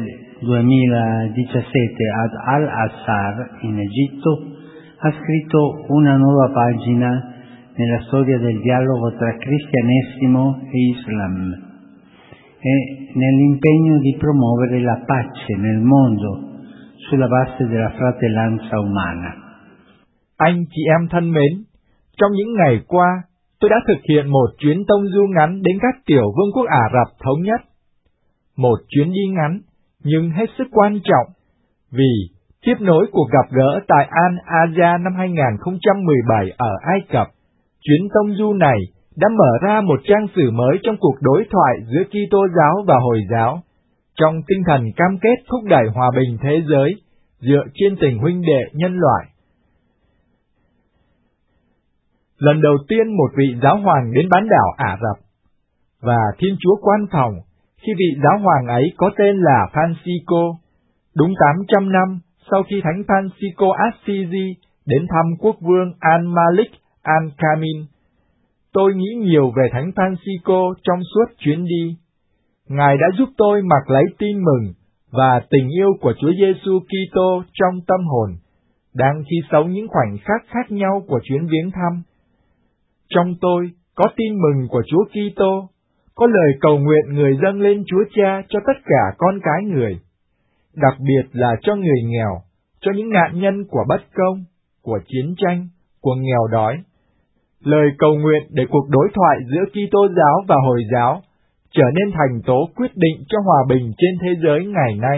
2017 ad Al-Assar in Egitto, ha scritto una nuova pagina nella storia del dialogo tra cristianesimo e Islam e nell'impegno di promuovere la pace nel mondo sulla base della fratellanza umana. Anh chị em thân mến, trong những ngày qua, tôi đã thực hiện một chuyến tông du ngắn đến các tiểu vương quốc Ả Rập Thống Nhất. Một chuyến đi ngắn, nhưng hết sức quan trọng, vì tiếp nối cuộc gặp gỡ tại Al-Azhar năm 2017 ở Ai Cập, chuyến tông du này đã mở ra một trang sử mới trong cuộc đối thoại giữa Kitô giáo và Hồi giáo, trong tinh thần cam kết thúc đẩy hòa bình thế giới dựa trên tình huynh đệ nhân loại. Lần đầu tiên một vị giáo hoàng đến bán đảo Ả Rập, và Thiên Chúa quan phòng khi vị giáo hoàng ấy có tên là Francisco, đúng 800 năm sau khi Thánh Francisco Assisi đến thăm quốc vương Al-Malik Al-Kamin. Tôi nghĩ nhiều về Thánh Francisco trong suốt chuyến đi. Ngài đã giúp tôi mặc lấy tin mừng và tình yêu của Chúa Giêsu Kitô trong tâm hồn, đang khi sống những khoảnh khắc khác nhau của chuyến viếng thăm. Trong tôi có tin mừng của Chúa Kitô, có lời cầu nguyện người dâng lên Chúa Cha cho tất cả con cái người, đặc biệt là cho người nghèo, cho những nạn nhân của bất công, của chiến tranh, của nghèo đói. Lời cầu nguyện để cuộc đối thoại giữa Kitô giáo và Hồi giáo trở nên thành tố quyết định cho hòa bình trên thế giới ngày nay.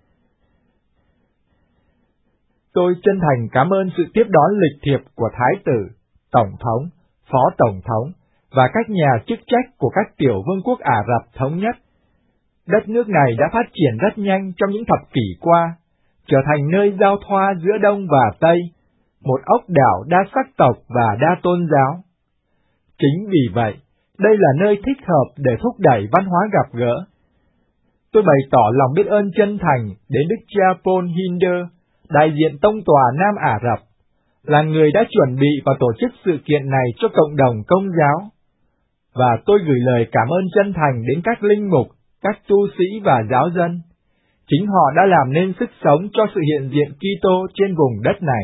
Tôi chân thành cảm ơn sự tiếp đón lịch thiệp của Thái tử, Tổng thống, Phó Tổng thống và các nhà chức trách của các tiểu vương quốc Ả Rập Thống Nhất. Đất nước này đã phát triển rất nhanh trong những thập kỷ qua, trở thành nơi giao thoa giữa Đông và Tây, một ốc đảo đa sắc tộc và đa tôn giáo. Chính vì vậy, đây là nơi thích hợp để thúc đẩy văn hóa gặp gỡ. Tôi bày tỏ lòng biết ơn chân thành đến Đức cha Paul Hinder, đại diện tông tòa Nam Ả Rập, là người đã chuẩn bị và tổ chức sự kiện này cho cộng đồng Công giáo. Và tôi gửi lời cảm ơn chân thành đến các linh mục, các tu sĩ và giáo dân. Chính họ đã làm nên sức sống cho sự hiện diện Kitô trên vùng đất này.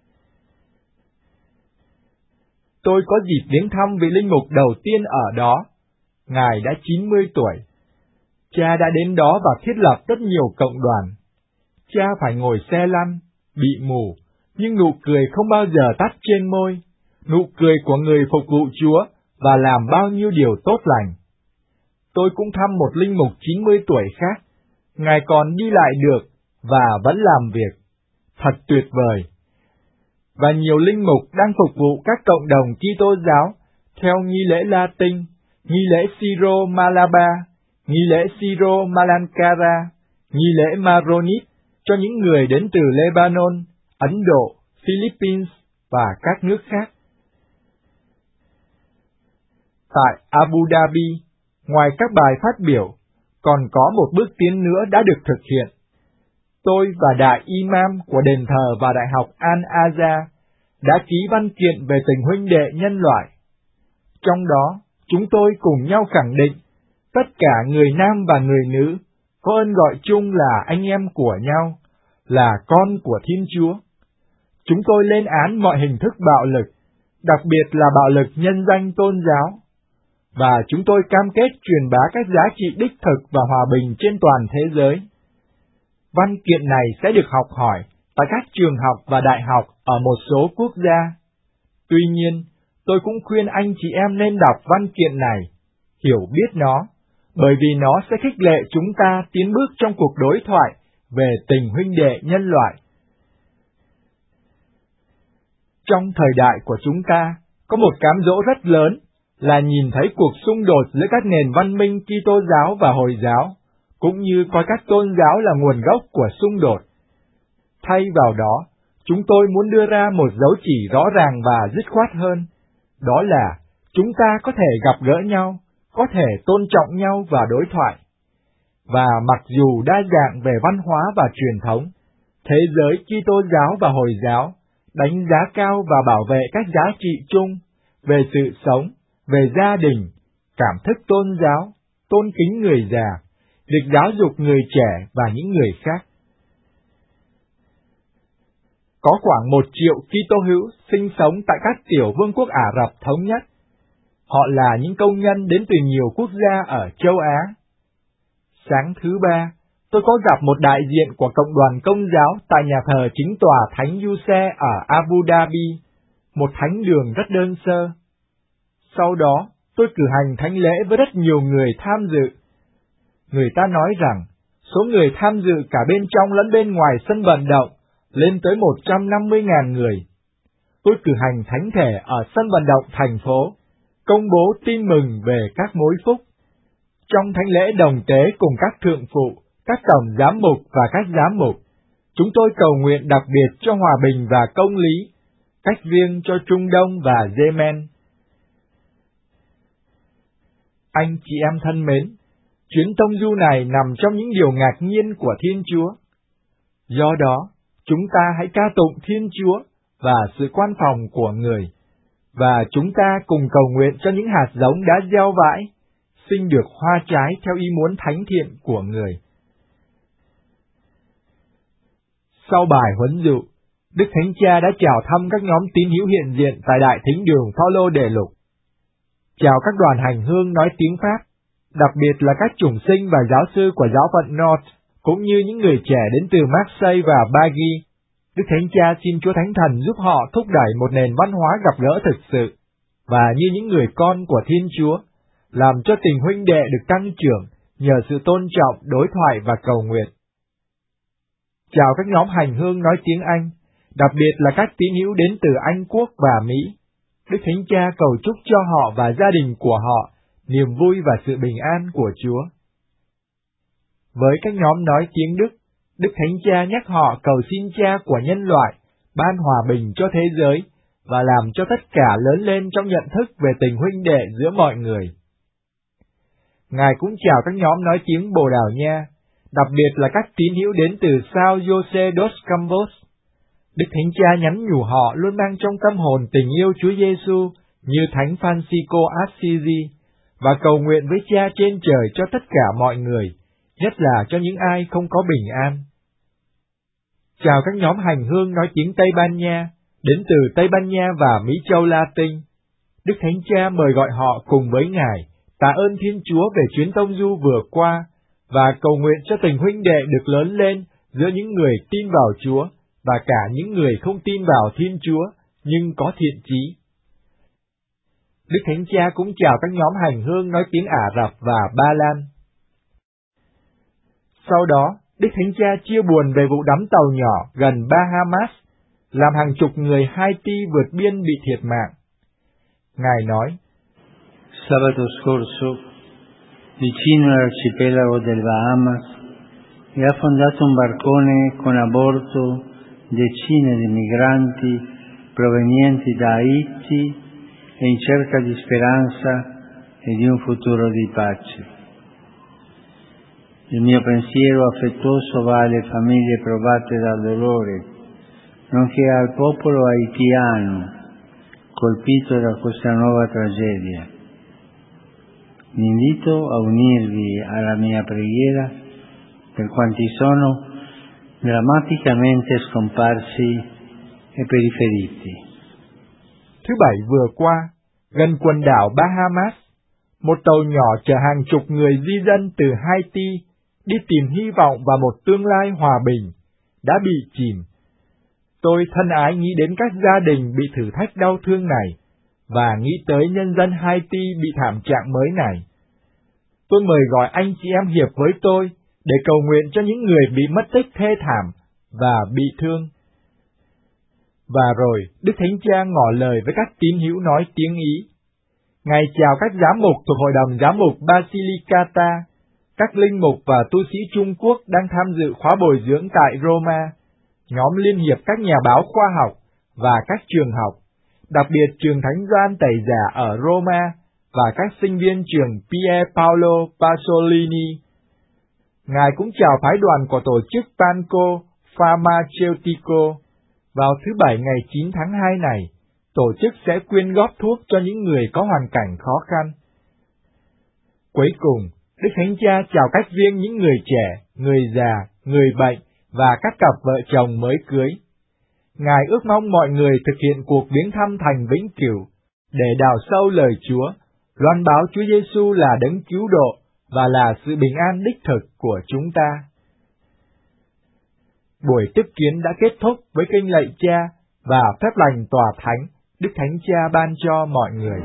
Tôi có dịp viếng thăm vị linh mục đầu tiên ở đó. Ngài đã 90 tuổi. Cha đã đến đó và thiết lập rất nhiều cộng đoàn. Cha phải ngồi xe lăn, bị mù, nhưng nụ cười không bao giờ tắt trên môi. Nụ cười của người phục vụ Chúa và làm bao nhiêu điều tốt lành. Tôi cũng thăm một linh mục 90 tuổi khác. Ngài còn đi lại được và vẫn làm việc. Thật tuyệt vời. Và nhiều linh mục đang phục vụ các cộng đồng Kitô giáo theo nghi lễ Latin, nghi lễ Syro-Malabar, nghi lễ Syro-Malankara, nghi lễ Maronit cho những người đến từ Lebanon, Ấn Độ, Philippines và các nước khác. Tại Abu Dhabi, ngoài các bài phát biểu, còn có một bước tiến nữa đã được thực hiện. Tôi và đại imam của đền thờ và đại học Al-Azhar đã ký văn kiện về tình huynh đệ nhân loại. Trong đó, chúng tôi cùng nhau khẳng định, tất cả người nam và người nữ có ơn gọi chung là anh em của nhau, là con của Thiên Chúa. Chúng tôi lên án mọi hình thức bạo lực, đặc biệt là bạo lực nhân danh tôn giáo, và chúng tôi cam kết truyền bá các giá trị đích thực và hòa bình trên toàn thế giới. Văn kiện này sẽ được học hỏi tại các trường học và đại học ở một số quốc gia. Tuy nhiên, tôi cũng khuyên anh chị em nên đọc văn kiện này, hiểu biết nó, bởi vì nó sẽ khích lệ chúng ta tiến bước trong cuộc đối thoại về tình huynh đệ nhân loại. Trong thời đại của chúng ta, có một cám dỗ rất lớn là nhìn thấy cuộc xung đột giữa các nền văn minh Kitô giáo và Hồi giáo, cũng như coi các tôn giáo là nguồn gốc của xung đột. Thay vào đó, chúng tôi muốn đưa ra một dấu chỉ rõ ràng và dứt khoát hơn, đó là chúng ta có thể gặp gỡ nhau, có thể tôn trọng nhau và đối thoại. Và mặc dù đa dạng về văn hóa và truyền thống, thế giới Kitô giáo và Hồi giáo đánh giá cao và bảo vệ các giá trị chung về sự sống, về gia đình, cảm thức tôn giáo, tôn kính người già, việc giáo dục người trẻ và những người khác. Có khoảng 1 triệu Kitô hữu sinh sống tại các tiểu vương quốc Ả Rập Thống Nhất. Họ là những công nhân đến từ nhiều quốc gia ở châu Á. Sáng thứ Ba, tôi có gặp một đại diện của cộng đoàn Công giáo tại nhà thờ chính tòa Thánh Giuse ở Abu Dhabi, một thánh đường rất đơn sơ. Sau đó, tôi cử hành thánh lễ với rất nhiều người tham dự. Người ta nói rằng, số người tham dự cả bên trong lẫn bên ngoài sân vận động lên tới 150.000 người. Tôi cử hành thánh thể ở sân vận động thành phố, công bố tin mừng về các mối phúc. Trong thánh lễ đồng tế cùng các thượng phụ, các tổng giám mục và các giám mục, chúng tôi cầu nguyện đặc biệt cho hòa bình và công lý, cách riêng cho Trung Đông và Yemen. Anh chị em thân mến, chuyến tông du này nằm trong những điều ngạc nhiên của Thiên Chúa. Do đó, chúng ta hãy ca tụng Thiên Chúa và sự quan phòng của Người, và chúng ta cùng cầu nguyện cho những hạt giống đã gieo vãi, sinh được hoa trái theo ý muốn thánh thiện của Người. Sau bài huấn dụ, Đức Thánh Cha đã chào thăm các nhóm tín hữu hiện diện tại Đại Thính đường Phaolô Đệ Lục. Chào các đoàn hành hương nói tiếng Pháp, đặc biệt là các chủng sinh và giáo sư của giáo phận North, cũng như những người trẻ đến từ Marseille và Bagui. Đức Thánh Cha xin Chúa Thánh Thần giúp họ thúc đẩy một nền văn hóa gặp gỡ thực sự, và như những người con của Thiên Chúa, làm cho tình huynh đệ được tăng trưởng nhờ sự tôn trọng, đối thoại và cầu nguyện. Chào các nhóm hành hương nói tiếng Anh, đặc biệt là các tín hữu đến từ Anh Quốc và Mỹ. Đức Thánh Cha cầu chúc cho họ và gia đình của họ niềm vui và sự bình an của Chúa. Với các nhóm nói tiếng Đức, Đức Thánh Cha nhắc họ cầu xin Cha của nhân loại ban hòa bình cho thế giới và làm cho tất cả lớn lên trong nhận thức về tình huynh đệ giữa mọi người. Ngài cũng chào các nhóm nói tiếng Bồ Đào Nha, đặc biệt là các tín hữu đến từ Sao Jose dos Campos. Đức Thánh Cha nhắn nhủ họ luôn mang trong tâm hồn tình yêu Chúa Giêsu như Thánh Francisco Assisi và cầu nguyện với Cha trên trời cho tất cả mọi người, nhất là cho những ai không có bình an. Chào các nhóm hành hương nói tiếng Tây Ban Nha, đến từ Tây Ban Nha và Mỹ Châu Latin. Đức Thánh Cha mời gọi họ cùng với Ngài tạ ơn Thiên Chúa về chuyến tông du vừa qua và cầu nguyện cho tình huynh đệ được lớn lên giữa những người tin vào Chúa và cả những người không tin vào Thiên Chúa nhưng có thiện chí. Đức Thánh Cha cũng chào các nhóm hành hương nói tiếng Ả Rập và Ba Lan. Sau đó, Đức Thánh Cha chia buồn về vụ đắm tàu nhỏ gần Bahamas, làm hàng chục người Haiti vượt biên bị thiệt mạng. Ngài nói, Sabato scorso, vicino all'arcipelago del Bahamas, è affondato un barcone con a bordo decine di migranti provenienti da Haiti e in cerca di speranza e di un futuro di pace. Il mio pensiero affettuoso va alle famiglie provate dal dolore, nonché al popolo haitiano colpito da questa nuova tragedia. Vi invito a unirvi alla mia preghiera per quanti sono drammaticamente scomparsi e per i feriti. Thứ Bảy vừa qua, gần quần đảo Bahamas, một tàu nhỏ chở hàng chục người di dân từ Haiti đi tìm hy vọng vào một tương lai hòa bình, đã bị chìm. Tôi thân ái nghĩ đến các gia đình bị thử thách đau thương này, và nghĩ tới nhân dân Haiti bị thảm trạng mới này. Tôi mời gọi anh chị em hiệp với tôi để cầu nguyện cho những người bị mất tích thê thảm và bị thương. Và rồi, Đức Thánh Cha ngỏ lời với các tín hữu nói tiếng Ý. Ngài chào các giám mục thuộc Hội đồng Giám mục Basilicata, các linh mục và tu sĩ Trung Quốc đang tham dự khóa bồi dưỡng tại Roma, nhóm liên hiệp các nhà báo khoa học và các trường học, đặc biệt trường Thánh Gioan Tẩy Giả ở Roma và các sinh viên trường Pier Paolo Pasolini. Ngài cũng chào phái đoàn của tổ chức Banco Farmaceutico. Vào thứ Bảy ngày 9 tháng 2 này, tổ chức sẽ quyên góp thuốc cho những người có hoàn cảnh khó khăn. Cuối cùng, Đức Thánh Cha chào cách riêng những người trẻ, người già, người bệnh và các cặp vợ chồng mới cưới. Ngài ước mong mọi người thực hiện cuộc viếng thăm thành vĩnh cửu để đào sâu lời Chúa, loan báo Chúa Giêsu là đấng cứu độ và là sự bình an đích thực của chúng ta. Buổi tiếp kiến đã kết thúc với kinh lạy Cha và phép lành tòa thánh Đức Thánh Cha ban cho mọi người.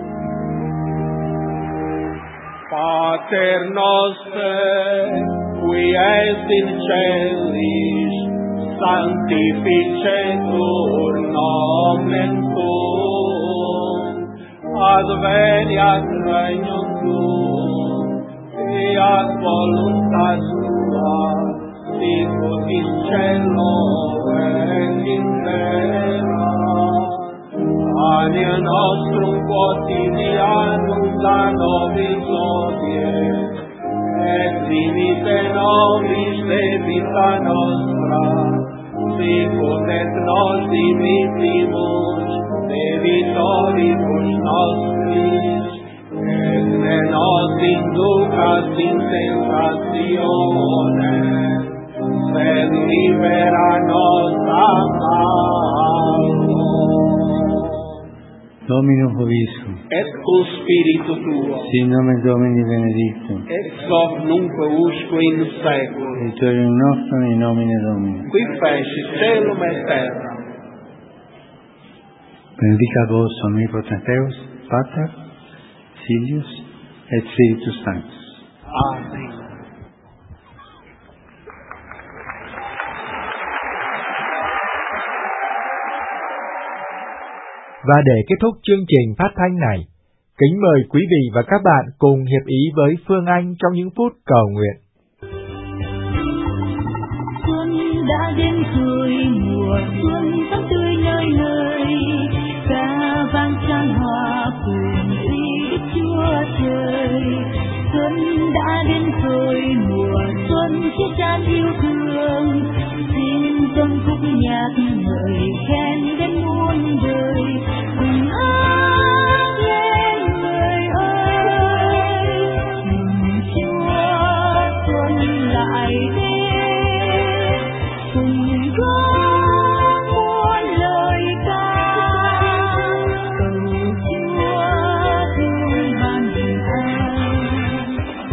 Pater noster, qui es in celis, sanctificetur nomen tuum, adveniat regnum tuum, fiat voluntas tua, sicut in cielo et in terra. Panem nostrum quotidianum da nobis hodie, et dimitte nobis debita nostra, sicut et nos dimittimus debitoribus nostris, et ne nos inducas in tentationem, sed libera nos a malo. Dominum vobiscum. Et cum spiritu tuo. Sin nomen Domini benedictum. Ex hoc nunc usque in saeculum. Aiutorium nostrum in nomine Domini. Qui feci celum et terra. Benedicat vos omnipotens Deus, Pater, Filius, et Spiritus Sanctus. Amen. Và để kết thúc chương trình phát thanh này, kính mời quý vị và các bạn cùng hiệp ý với Phương Anh trong những phút cầu nguyện. Xuân đã đến rồi, mùa xuân tóc tươi nơi nơi, ca vang chan hòa cùng uy Đức Chúa Trời. Xuân đã đến rồi, mùa xuân chứa chan yêu thương, xin dâng khúc nhạc ngợi khen đến muôn đời. Cùng hát lên người ơi, mừng Chúa xuân lại đến, cùng góp muôn lời ca cầu Chúa thương ban bình an.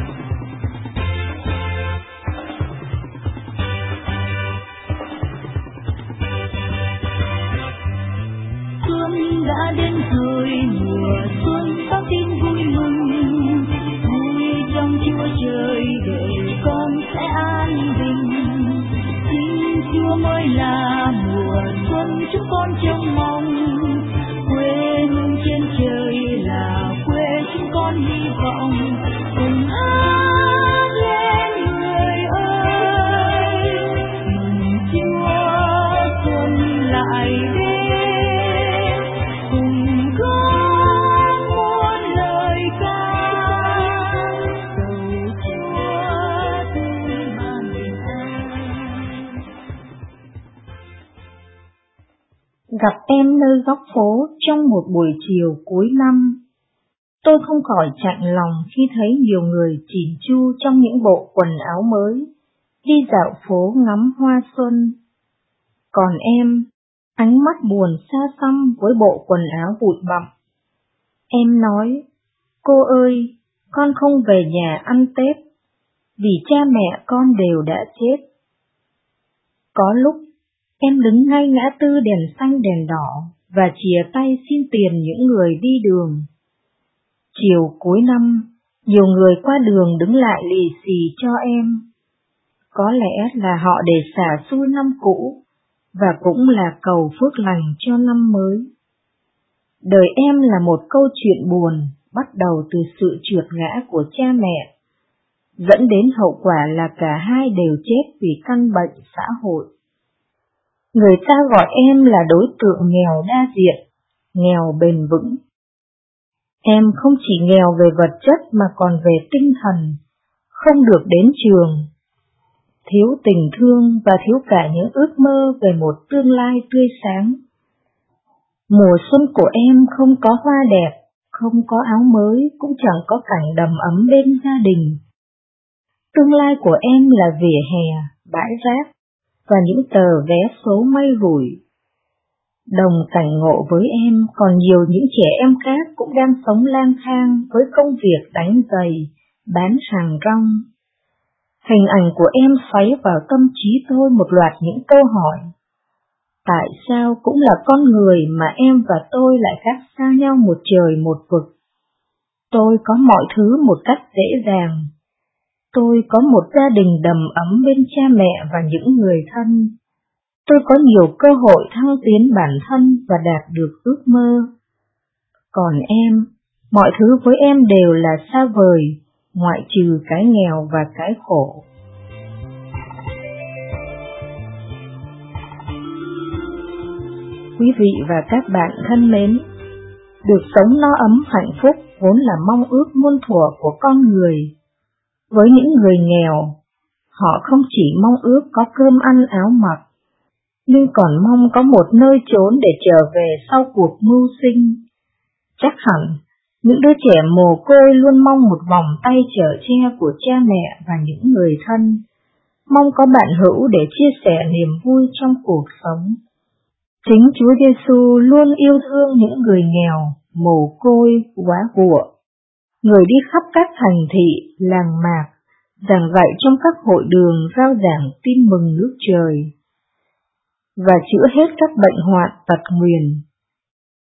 Xuân đã đến rồi, mùa xuân có tin vui mừng, vui trong Chúa trời đời con sẽ an bình. Xin Chúa mới là mùa xuân chúng con trông mong, quê hương trên trời là quê chúng con hy vọng. Cùng hát lên người ơi, mừng Chúa xuân lại đến, cùng góp muôn lời ca cầu Chúa thương ban bình an. Gặp em nơi góc phố trong một buổi chiều cuối năm, tôi không khỏi chạnh lòng khi thấy nhiều người chỉn chu trong những bộ quần áo mới, đi dạo phố ngắm hoa xuân. Còn em, ánh mắt buồn xa xăm với bộ quần áo bụi bặm. Em nói, cô ơi, con không về nhà ăn Tết, vì cha mẹ con đều đã chết. Có lúc, em đứng ngay ngã tư đèn xanh đèn đỏ và chìa tay xin tiền những người đi đường. Chiều cuối năm, nhiều người qua đường đứng lại lì xì cho em. Có lẽ là họ để xả xui năm cũ, và cũng là cầu phước lành cho năm mới. Đời em là một câu chuyện buồn, bắt đầu từ sự trượt ngã của cha mẹ, dẫn đến hậu quả là cả hai đều chết vì căn bệnh xã hội. Người ta gọi em là đối tượng nghèo đa diện, nghèo bền vững. Em không chỉ nghèo về vật chất mà còn về tinh thần, không được đến trường, thiếu tình thương và thiếu cả những ước mơ về một tương lai tươi sáng. Mùa xuân của em không có hoa đẹp, không có áo mới, cũng chẳng có cảnh đầm ấm bên gia đình. Tương lai của em là vỉa hè, bãi rác và những tờ vé số may rủi. Đồng cảnh ngộ với em còn nhiều những trẻ em khác cũng đang sống lang thang với công việc đánh giày, bán hàng rong. Hình ảnh của em xoáy vào tâm trí tôi một loạt những câu hỏi. Tại sao cũng là con người mà em và tôi lại khác xa nhau một trời một vực? Tôi có mọi thứ một cách dễ dàng. Tôi có một gia đình đầm ấm bên cha mẹ và những người thân. Tôi có nhiều cơ hội thăng tiến bản thân và đạt được ước mơ. Còn em, mọi thứ với em đều là xa vời, ngoại trừ cái nghèo và cái khổ. Quý vị và các bạn thân mến, được sống no ấm hạnh phúc vốn là mong ước muôn thuở của con người. Với những người nghèo, họ không chỉ mong ước có cơm ăn áo mặc, nhưng còn mong có một nơi trốn để trở về sau cuộc mưu sinh. Chắc hẳn, những đứa trẻ mồ côi luôn mong một vòng tay chở che của cha mẹ và những người thân, mong có bạn hữu để chia sẻ niềm vui trong cuộc sống. Chính Chúa Giêsu luôn yêu thương những người nghèo, mồ côi, góa guộ, người đi khắp các thành thị, làng mạc, giảng dạy trong các hội đường rao giảng tin mừng nước trời, và chữa hết các bệnh hoạn tật nguyền.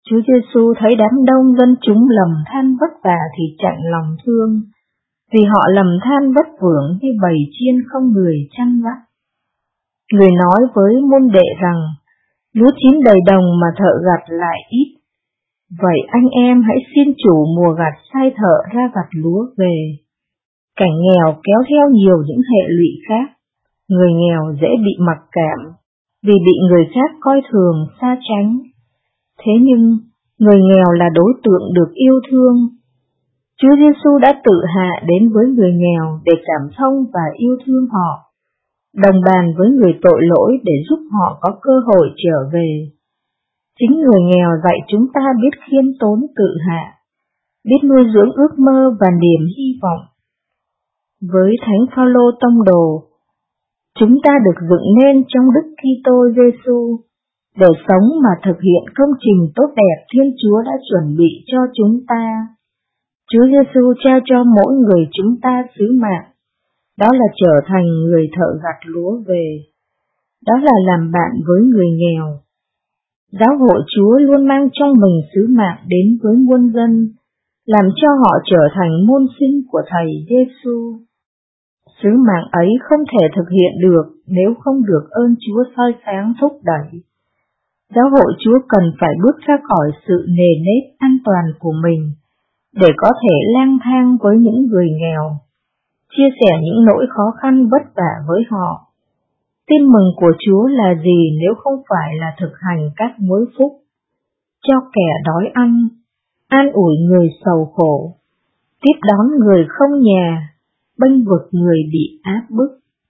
Chúa Giêsu thấy đám đông dân chúng lầm than vất vả thì chạnh lòng thương, vì họ lầm than vất vưởng như bầy chiên không người chăn dắt. Người nói với môn đệ rằng, lúa chín đầy đồng mà thợ gặt lại ít. Vậy anh em hãy xin chủ mùa gặt sai thợ ra gặt lúa về. Cảnh nghèo kéo theo nhiều những hệ lụy khác. Người nghèo dễ bị mặc cảm, vì bị người khác coi thường, xa tránh. Thế nhưng, người nghèo là đối tượng được yêu thương. Chúa Giêsu đã tự hạ đến với người nghèo để cảm thông và yêu thương họ, đồng bàn với người tội lỗi để giúp họ có cơ hội trở về. Chính người nghèo dạy chúng ta biết khiêm tốn tự hạ, biết nuôi dưỡng ước mơ và niềm hy vọng. Với Thánh Phaolô tông đồ, chúng ta được dựng nên trong Đức Kitô Giêsu để sống mà thực hiện công trình tốt đẹp Thiên Chúa đã chuẩn bị cho chúng ta. Chúa Giêsu trao cho mỗi người chúng ta sứ mạng, đó là trở thành người thợ gặt lúa về, đó là làm bạn với người nghèo. Giáo hội Chúa luôn mang trong mình sứ mạng đến với muôn dân, làm cho họ trở thành môn sinh của Thầy Giêsu. Sứ mạng ấy không thể thực hiện được nếu không được ơn Chúa soi sáng thúc đẩy. Giáo hội Chúa cần phải bước ra khỏi sự nề nếp an toàn của mình, để có thể lang thang với những người nghèo, chia sẻ những nỗi khó khăn vất vả với họ. Tin mừng của Chúa là gì nếu không phải là thực hành các mối phúc, cho kẻ đói ăn, an ủi người sầu khổ, tiếp đón người không nhà, bênh vực người bị áp bức.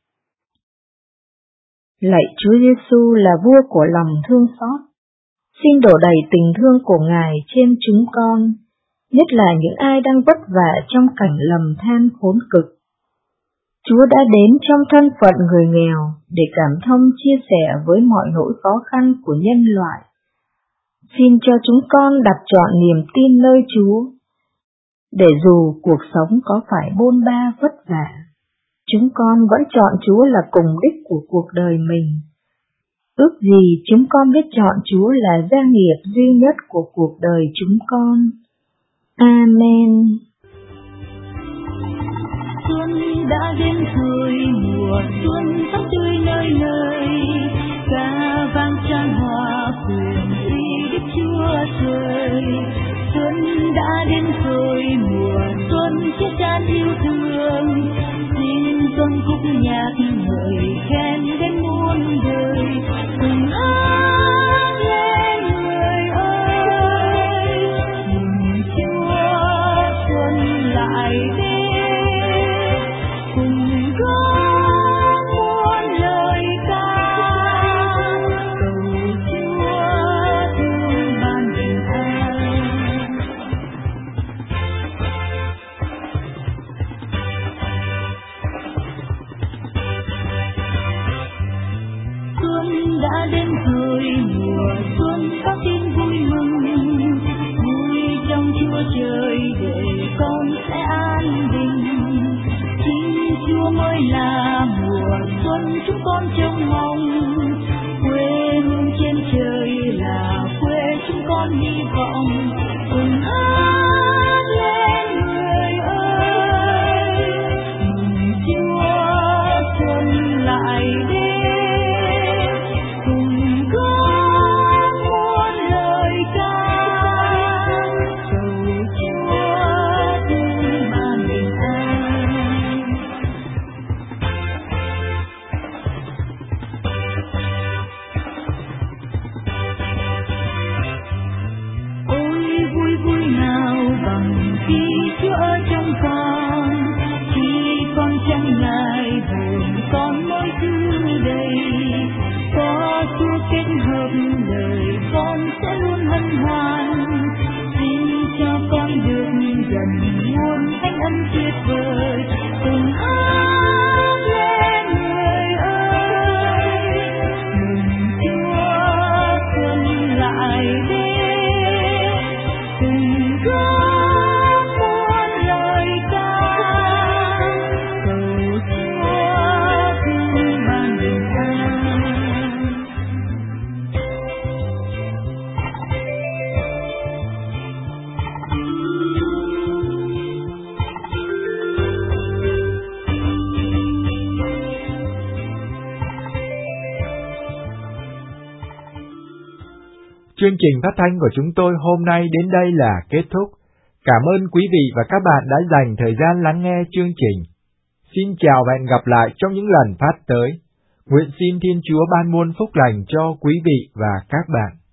Lạy Chúa Giêsu là vua của lòng thương xót, xin đổ đầy tình thương của Ngài trên chúng con, nhất là những ai đang vất vả trong cảnh lầm than khốn cực. Chúa đã đến trong thân phận người nghèo để cảm thông chia sẻ với mọi nỗi khó khăn của nhân loại. Xin cho chúng con đặt trọn niềm tin nơi Chúa, để dù cuộc sống có phải bôn ba vất vả, chúng con vẫn chọn Chúa là cùng đích của cuộc đời mình. Ước gì chúng con biết chọn Chúa là gia nghiệp duy nhất của cuộc đời chúng con. Amen. Xuân đã đến thời mùa xuân sắc tươi nơi nơi, ca vang tràn hòa quyền uy Đức Chúa Trời. Xuân đã đến thời mùa xuân chứa chan yêu thương, xin dâng khúc nhạc ngợi khen đến muôn đời. Cùng hát lên người ơi, mừng Chúa xuân lại đến, cùng góp muôn lời ca, cầu Chúa thương ban bình an. Xuân đã đến thời mùa xuân có tin vui mừng, vui trong Chúa trời để con sẽ an bình. Chính Chúa mới là mùa xuân chúng con trông mong, quê hương trên trời là quê chúng con hy vọng. Cùng hát lên người ơi, mừng Chúa xuân lại đến, cùng góp muôn lời ca, cầu Chúa thương ban bình an. Ôi Chương trình phát thanh của chúng tôi hôm nay đến đây là kết thúc. Cảm ơn quý vị và các bạn đã dành thời gian lắng nghe chương trình. Xin chào và hẹn gặp lại trong những lần phát tới. Nguyện xin Thiên Chúa ban muôn phúc lành cho quý vị và các bạn.